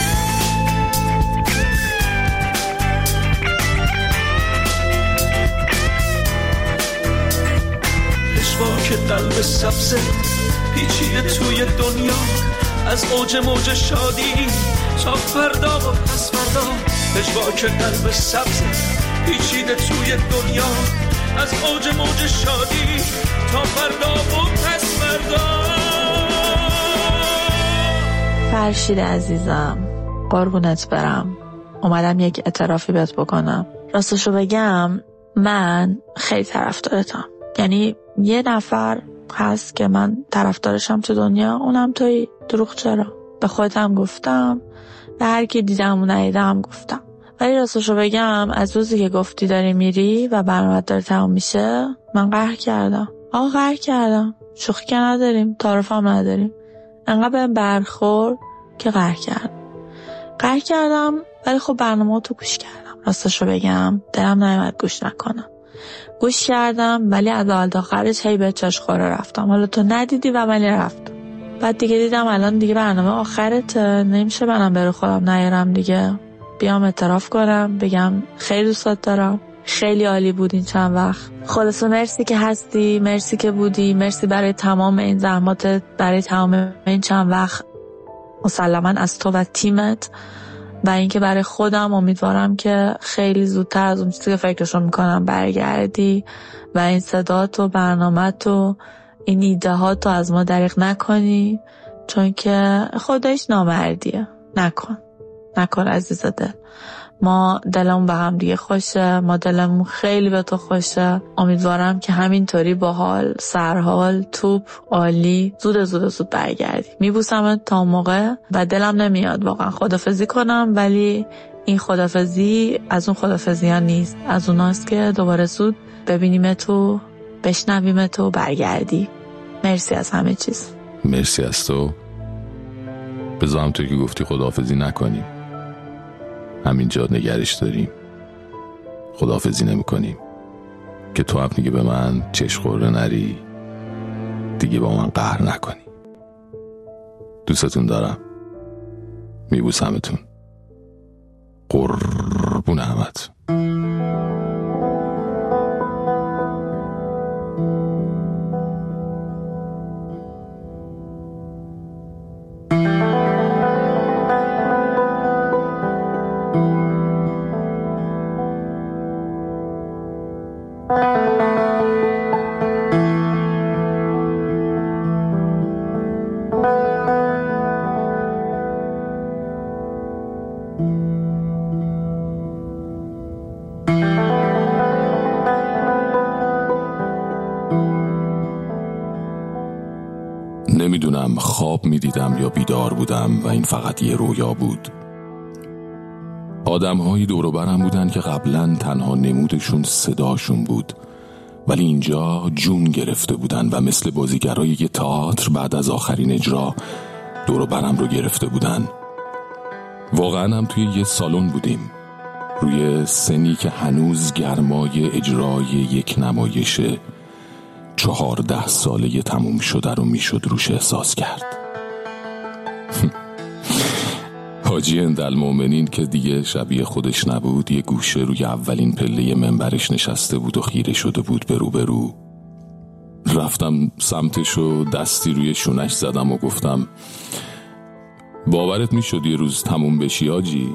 پژواک قلب سبزه پیچیده توی دنیا، از اوج موج شادی تا فردا و پس فردا. پژواک قلب سبزه پیچیده توی دنیا، از اوج موج شادی تا فردا و پس فردا. فرشید عزیزم، قربونت برم، اومدم یک اعترافی بهت بکنم. راستشو بگم من خیلی طرفدارتم، یعنی یه نفر هست که من طرفدارشم تو دنیا، اونم توی. دروغ چرا؟ به خودم گفتم، به هر کی دیدم و ندیدم گفتم. ولی راستشو بگم از روزی که گفتی داری میری و برنامه داره تمام میشه، من قهر کردم. قهر کردم. شوخی که نداریم، تعارف هم نداریم. انقدر بهم برخورد که قهر کردم. ولی خب برنامه تو گوش کردم. راستشو بگم دلم نیومد گوش نکنم. گوش کردم ولی از اول تا آخرش هی به چاش خوره رفتم. حالا تو ندیدی و ولی رفتم. بعد دیگه دیدم الان دیگه برنامه آخرته، نمیشه منم برای خودم نیارم دیگه. بیام اعتراف کنم، بگم خیلی دوستت دارم، خیلی عالی بود این چند وقت. خلاصه مرسی که هستی، مرسی که بودی، مرسی برای تمام این زحماتت، برای تمام این چند وقت، مسلماً از تو و تیمت، و اینکه برای خودم امیدوارم که خیلی زودتر از اون چیزی که فکرشو میکنم برگردی و این صدات و برنامه‌ت و این ایده ها تو از ما دریغ نکنی، چون که خودش نامردیه. نکن عزیز دل. ما دلمون به هم دیگه خوشه، ما دلمون خیلی به تو خوشه. امیدوارم که همینطوری باحال، سرحال، توپ، عالی، زود برگردی. میبوسمت تا موقع و دلم نمیاد واقعا خدافزی کنم، ولی این خدافزی از اون خدافزی ها نیست، از اوناست که دوباره زود ببینیم تو، بشنویم تو، برگردی. مرسی از همه چیز. مرسی از تو. بذارم تو که گفتی خداحافظی نکنیم، همینجا نگرش داریم، خداحافظی نمی کنیم که تو هم دیگه به من چشخوره نری، دیگه با من قهر نکنی. دوستتون دارم، میبوسمتون. قربون همت. نمیدونم خواب میدیدم یا بیدار بودم و این فقط یه رویا بود. آدم‌هایی دور و برم بودن که قبلا تنها نمودشون صداشون بود، ولی اینجا جون گرفته بودن و مثل بازیگرای یه تئاتر بعد از آخرین اجرا دور و برم رو گرفته بودن. واقعا هم توی یه سالن بودیم، روی سنی که هنوز گرمای اجرای یک نمایش 14 ساله تموم شده رو میشد روش احساس کرد. حاجی اندالمومنین که دیگه شبیه خودش نبود، یه گوشه روی اولین پله منبرش نشسته بود و خیره شده بود به روبرو. رفتم سمتش و دستی روی شونش زدم و گفتم باورت میشد یه روز تموم بشی حاجی؟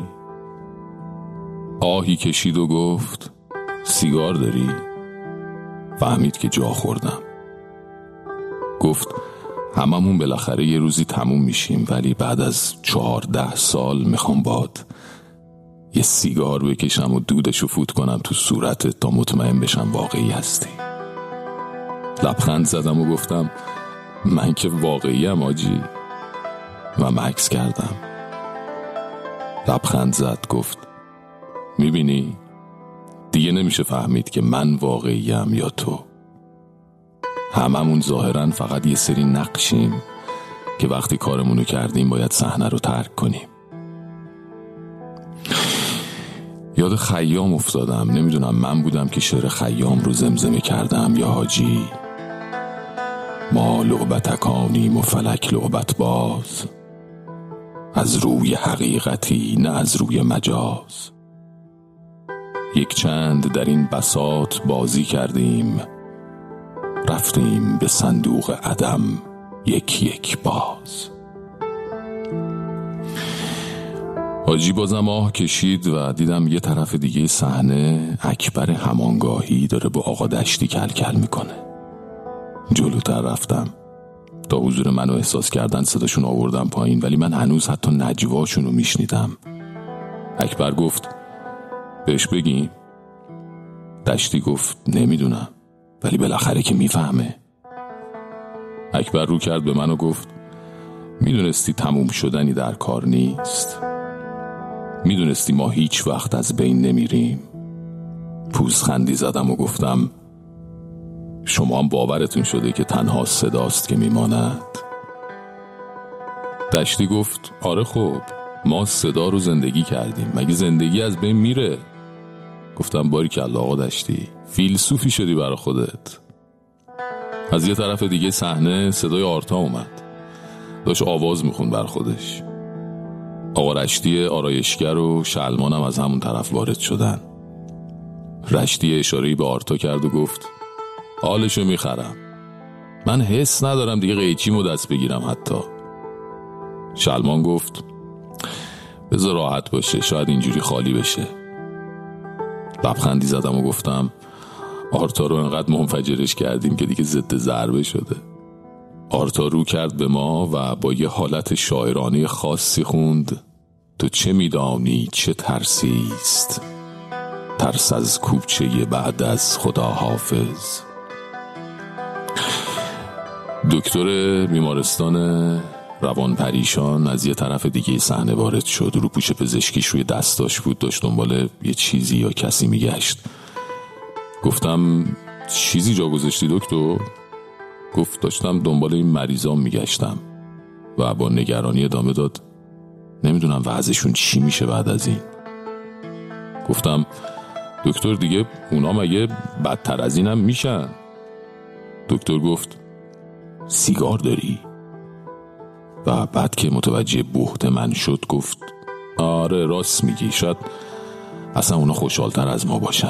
آهی کشید و گفت سیگار داری؟ فهمید که جا خوردم. گفت هممون بالاخره یه روزی تموم میشیم، ولی بعد از 14 سال میخوام باد یه سیگار بکشم و دودشو فوت کنم تو صورتت تا مطمئن بشم واقعی هستی. لبخند زدم و گفتم من که واقعی ام آجی، و مکس کردم. لبخند زد، گفت میبینی دیگه نمیشه فهمید که من واقعی ام یا تو. هممون ظاهرا فقط یه سری نقشیم که وقتی کارمونو کردیم باید صحنه رو ترک کنیم. یاد خیام افتادم. نمیدونم من بودم که شعر خیام رو زمزمه کردم یا حاجی. ما لعبتکانیم و فلک لعبت باز، از روی حقیقتی نه از روی مجاز. یک چند در این بساط بازی کردیم، رفتیم به صندوق عدم یک یک باز. حاجی بازم آه کشید و دیدم یه طرف دیگه صحنه اکبر همانگاهی داره با آقا دشتی کل کل میکنه. جلوتر رفتم تا حضور منو احساس کردن صداشون آوردم پایین، ولی من هنوز حتی نجواشونو میشنیدم. اکبر گفت بهش بگیم؟ دشتی گفت نمیدونم، ولی بالاخره که میفهمه. اکبر رو کرد به من و گفت میدونستی تموم شدنی در کار نیست؟ میدونستی ما هیچ وقت از بین نمیریم؟ پوزخندی زدم و گفتم شما هم باورتون شده که تنها صداست که میماند؟ دشتی گفت آره خب ما صدا رو زندگی کردیم، مگه زندگی از بین میره؟ گفتم باریکالله آقا دشتی، فیلسوفی شدی برا خودت. از یه طرف دیگه صحنه صدای آرتا اومد، داشت آواز میخون بر خودش. آقا رشتی آرایشگر و شلمانم از همون طرف وارد شدن. رشتی اشاره‌ای به آرتا کرد و گفت حالشو میخرم. من حس ندارم دیگه قیچیمو دست بگیرم حتی. شلمان گفت بذار راحت باشه، شاید اینجوری خالی بشه. لبخندی زدم و گفتم آرتا رو انقدر منفجرش کردیم که دیگه ضد ضربه شده. آرتا رو کرد به ما و با یه حالت شاعرانه خاصی خوند تو چه میدانی چه ترسیست، ترس از کوچه بعد از خدا حافظ. دکتر بیمارستان روان پریشان از یه طرف دیگه صحنه وارد شد. رو پوش پزشکیش روی دستاش بود، داشت دنبال یه چیزی یا کسی میگشت. گفتم چیزی جا گذاشتی دکتر؟ گفت داشتم دنبال این مریضام میگشتم و با نگرانی ادامه داد نمیدونم وضعشون چی میشه بعد از این. گفتم دکتر دیگه اونا مگه بدتر از اینم میشن؟ دکتر گفت سیگار داری؟ و بعد که متوجه بهت من شد گفت آره راست میگی، شاید اصلا اونا خوشحالتر از ما باشن.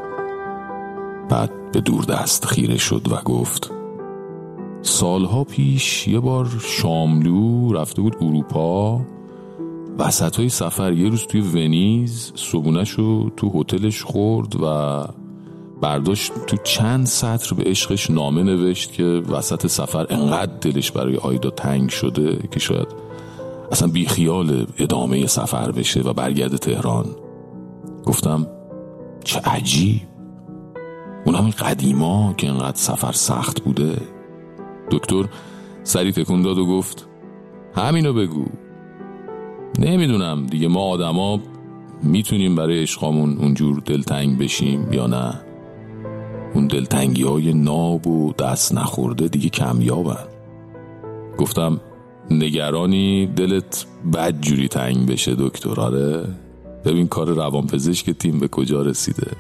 بعد به دور دست خیره شد و گفت سالها پیش یه بار شاملو رفته بود اروپا، وسطای سفر یه روز توی ونیز صبونه‌شو تو هتلش خورد و برداشت تو چند سطر به عشقش نامه نوشت که وسط سفر انقدر دلش برای آیدا تنگ شده که شاید اصلا بیخیال ادامه سفر بشه و برگرده تهران. گفتم چه عجیب، اون همین قدیما که انقدر سفر سخت بوده. دکتر سری تکون داد و گفت همینو بگو. نمیدونم دیگه ما آدما میتونیم برای عشقامون اونجور دلتنگ بشیم یا نه. اون دلتنگی های ناب و دست نخورده دیگه کمیابن. گفتم نگرانی دلت بد جوری تنگ بشه دکتر؟ آره ببین کار روانپزشک تیم به کجا رسیده.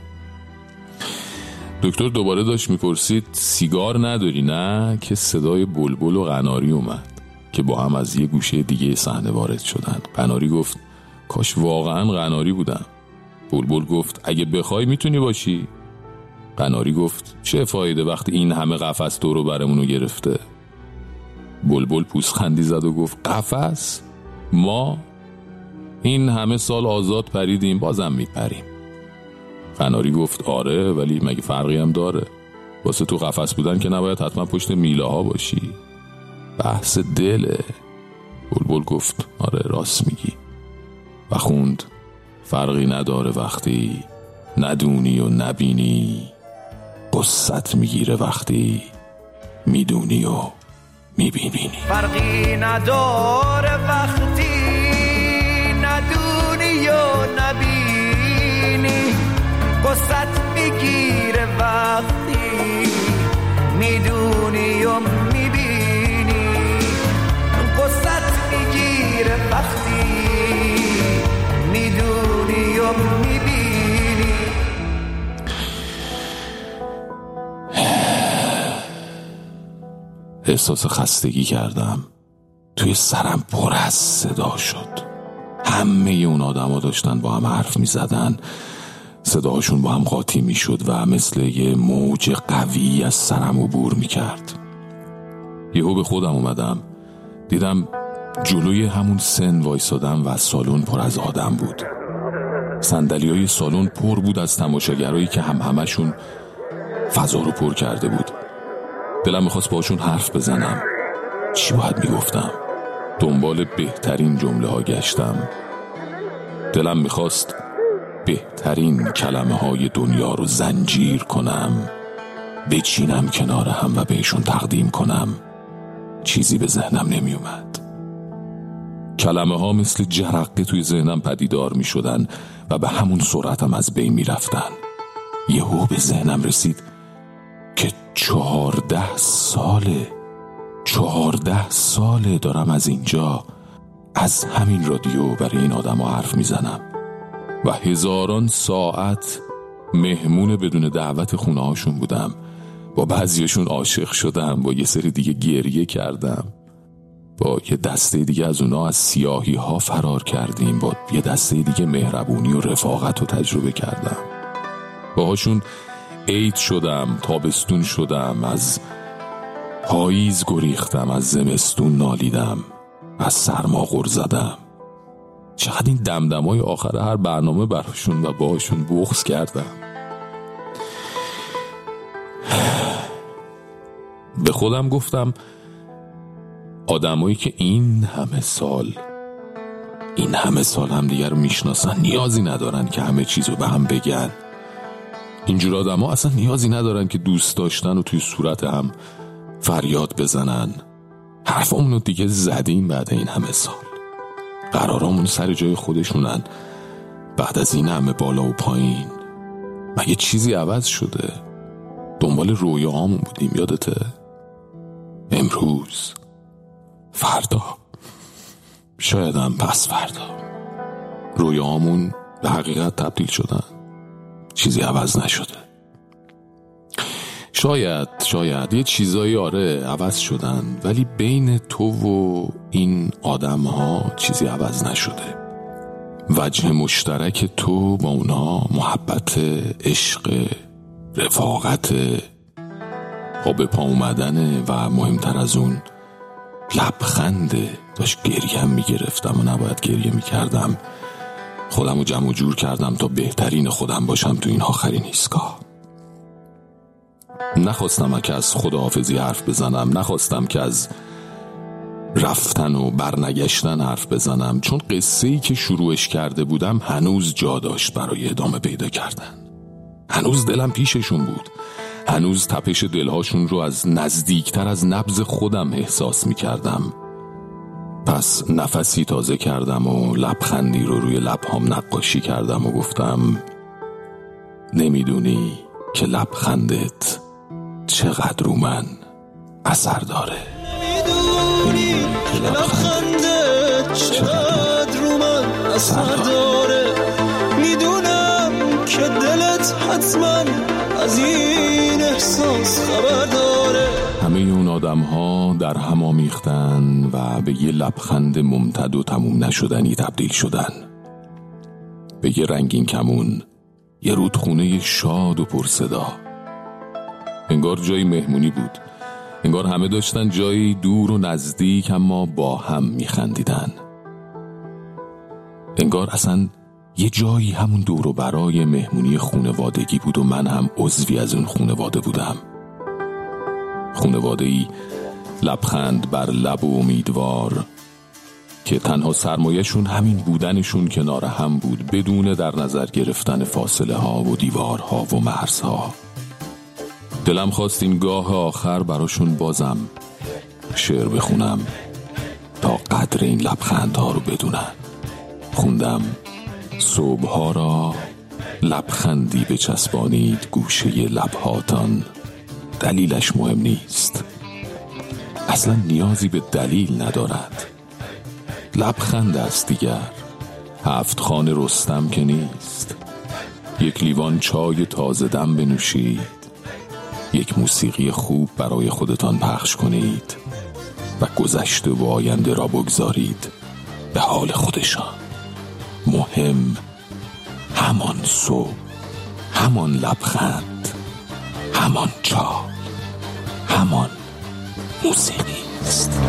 دکتر دوباره داشت میپرسید سیگار نداری؟ نه که صدای بلبل و قناری اومد که با هم از یه گوشه دیگه صحنه وارد شدن. قناری گفت کاش واقعا قناری بودم. بلبل گفت اگه بخوای میتونی باشی. قناری گفت چه فایده وقتی این همه قفس دور و برمونو گرفته. بلبل پوزخندی زد و گفت قفس؟ ما این همه سال آزاد پریدیم بازم میپریم. قناری گفت آره ولی مگه فرقی هم داره؟ واسه تو قفس بودن که نباید حتما پشت میله ها باشی. بحث دله. بلبل گفت آره راست میگی و خوند فرقی نداره وقتی ندونی و نبینی، قصت میگیره وقتی میدونی و میبینی. فرقی نداره وقتی ندونی و نبینی، قصت میگیره وقتی میدونی و میبینی، قصت میگیره وقتی میدونی و میبینی. احساس خستگی کردم. توی سرم پر از صدا شد. همه اون آدم ها داشتن با هم حرف می زدن. صداشون با هم قاطی می شد و مثل یه موج قوی از سرم عبور می کرد. یهو به خودم اومدم. دیدم جلوی همون سن وایسادم و سالن پر از آدم بود. صندلی‌های سالن پر بود از تماشاگرایی که همشون فضا رو پر کرده بود. دلم میخواست باشون حرف بزنم. چی باید میگفتم؟ دنبال بهترین جمله ها گشتم. دلم میخواست بهترین کلمه های دنیا رو زنجیر کنم، بچینم کنار هم و بهشون تقدیم کنم. چیزی به ذهنم نمیومد. کلمه ها مثل جرقه توی ذهنم پدیدار میشدن و به همون سرعتم از بین میرفتن. یهو به ذهنم رسید که 14 ساله دارم از اینجا از همین رادیو برای این آدم ها حرف میزنم و هزاران ساعت مهمون بدون دعوت خونه هاشون بودم. با بعضیشون عاشق شدم، با یه سری دیگه گریه کردم، با یه دسته دیگه از اونا از سیاهی ها فرار کردیم، با یه دسته دیگه مهربونی و رفاقت رو تجربه کردم. باهاشون عید شدم، تابستون شدم، از پاییز گریختم، از زمستون نالیدم، از سرما غر زدم. چقدر این دمدمای آخر هر برنامه براشون و باهاشون بغض کردم. به خودم گفتم آدمایی که این همه سال هم دیگر رو میشناسن نیازی ندارن که همه چیزو به هم بگن. اینجور آدما اصلا نیازی ندارن که دوست داشتن و توی صورت هم فریاد بزنن. حرفامونو دیگه زدیم بعد این همه سال. قرارامون سر جای خودشونن. بعد از این همه بالا و پایین مگه چیزی عوض شده؟ دنبال رویاهامون بودیم، یادته؟ امروز، فردا، شاید هم پس فردا رویاهامون به حقیقت تبدیل شدن. چیزی عوض نشده. شاید یه چیزایی عوض شدن، ولی بین تو و این آدم ها چیزی عوض نشده. وجه مشترک تو با اونا محبت، عشق، رفاقت، پا به پا اومدنه و مهمتر از اون لبخنده. داشت گریم میگرفتم و نباید گریه میکردم. خودم رو جمع و جور کردم تا بهترین خودم باشم تو این آخرین ایستگاه. نخواستم که از خداحافظی حرف بزنم، نخواستم که از رفتن و برنگشتن حرف بزنم، چون قصه‌ای که شروعش کرده بودم هنوز جا داشت برای ادامه پیدا کردن. هنوز دلم پیششون بود. هنوز تپش دلهاشون رو از نزدیکتر از نبض خودم احساس می کردم. پس نفسی تازه کردم و لبخندی رو روی لبهام نقاشی کردم و گفتم نمیدونی که لبخندت چقدر رو من اثر داره. نمیدونی که لبخندت چقدر رو من اثر داره. میدونم که دلت حتما از این احساس خبر داره. همه اون آدم ها در هم آمیختن و به یه لبخند ممتد و تموم نشدنی تبدیل شدن. به یه رنگین کمون، یه رودخونه شاد و پرصدا. انگار جایی مهمونی بود. انگار همه داشتن جایی دور و نزدیک اما با هم میخندیدن. انگار اصلا یه جایی همون دور و برای مهمونی خونوادگی بود و من هم عضوی از اون خونواده بودم. خونواده‌ای لبخند بر لب و امیدوار که تنها سرمایه‌شون همین بودنشون کنار هم بود، بدون در نظر گرفتن فاصله ها و دیوارها و مرزها. دلم خواست این گاه آخر براشون بازم شعر بخونم تا قدر این لبخندها رو بدونن. خوندم صبحها را لبخندی بچسبانید گوشه لبهاتان، دلیلش مهم نیست، اصلا نیازی به دلیل ندارد. لبخند است دیگر، 7 خانه رستم که نیست. یک لیوان چای تازه دم بنوشید، یک موسیقی خوب برای خودتان پخش کنید و گذشته و آینده را بگذارید به حال خودشان. مهم همان صبح، همان لبخند، همان چای، همان موسیقی است.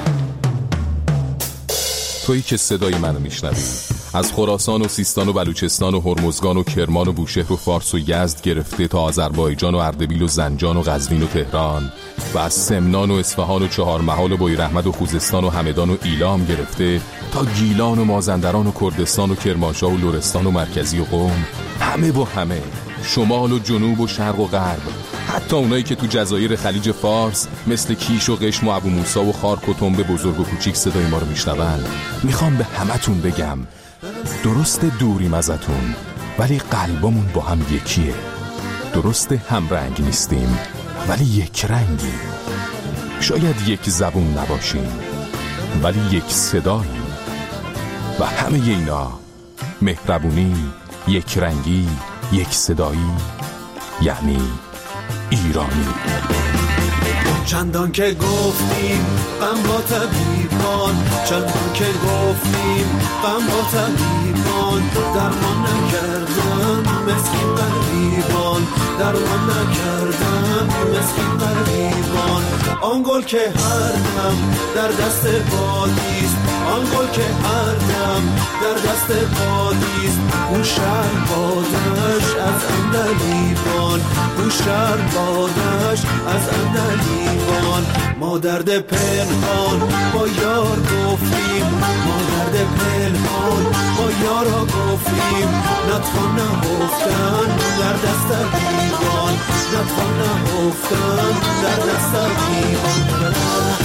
تویی که صدای منو میشنوی، از خراسان و سیستان و بلوچستان و هرمزگان و کرمان و بوشهر و فارس و یزد گرفته تا آذربایجان و اردبیل و زنجان و قزوین و تهران و از سمنان و اصفهان و چهارمحال و بویراحمد و خوزستان و همدان و ایلام گرفته تا گیلان و مازندران و کردستان و کرمانشاه و لرستان و مرکزی و قم، همه با همه، شمال و جنوب و شرق و غرب، حتی اونایی که تو جزایر خلیج فارس مثل کیش و قشم و ابو موسی و خارک و تنبه بزرگ و کوچیک صدای ما رو میشنون. میخوام به همتون بگم درست دوریم ازتون، ولی قلبمون با هم یکیه. درست هم رنگ نیستیم، ولی یک رنگیم. شاید یک زبون نباشیم، ولی یک صداییم. و همه اینا، مهربونی، یک رنگی، یک صدایی، یعنی ایرانی. چندان که گفتیم غم با طبیبان، چندان که گفتیم غم با طبیبان، درمان نکردن مسکین غریبان. درمان نکردم مسکین قریبان. آن گل که هر دم در دست بادیست، آن گل که هر دم در دست بادیست. اون شهر بادش از اندلیبان، اون شهر بادش از اندلیبان. ما درد پنهان با یار گفتیم، ما درد پنهان با یارا گفتیم. نتوان نهفتن در دست دیوان، نتوان نهفتن در دست دیوان.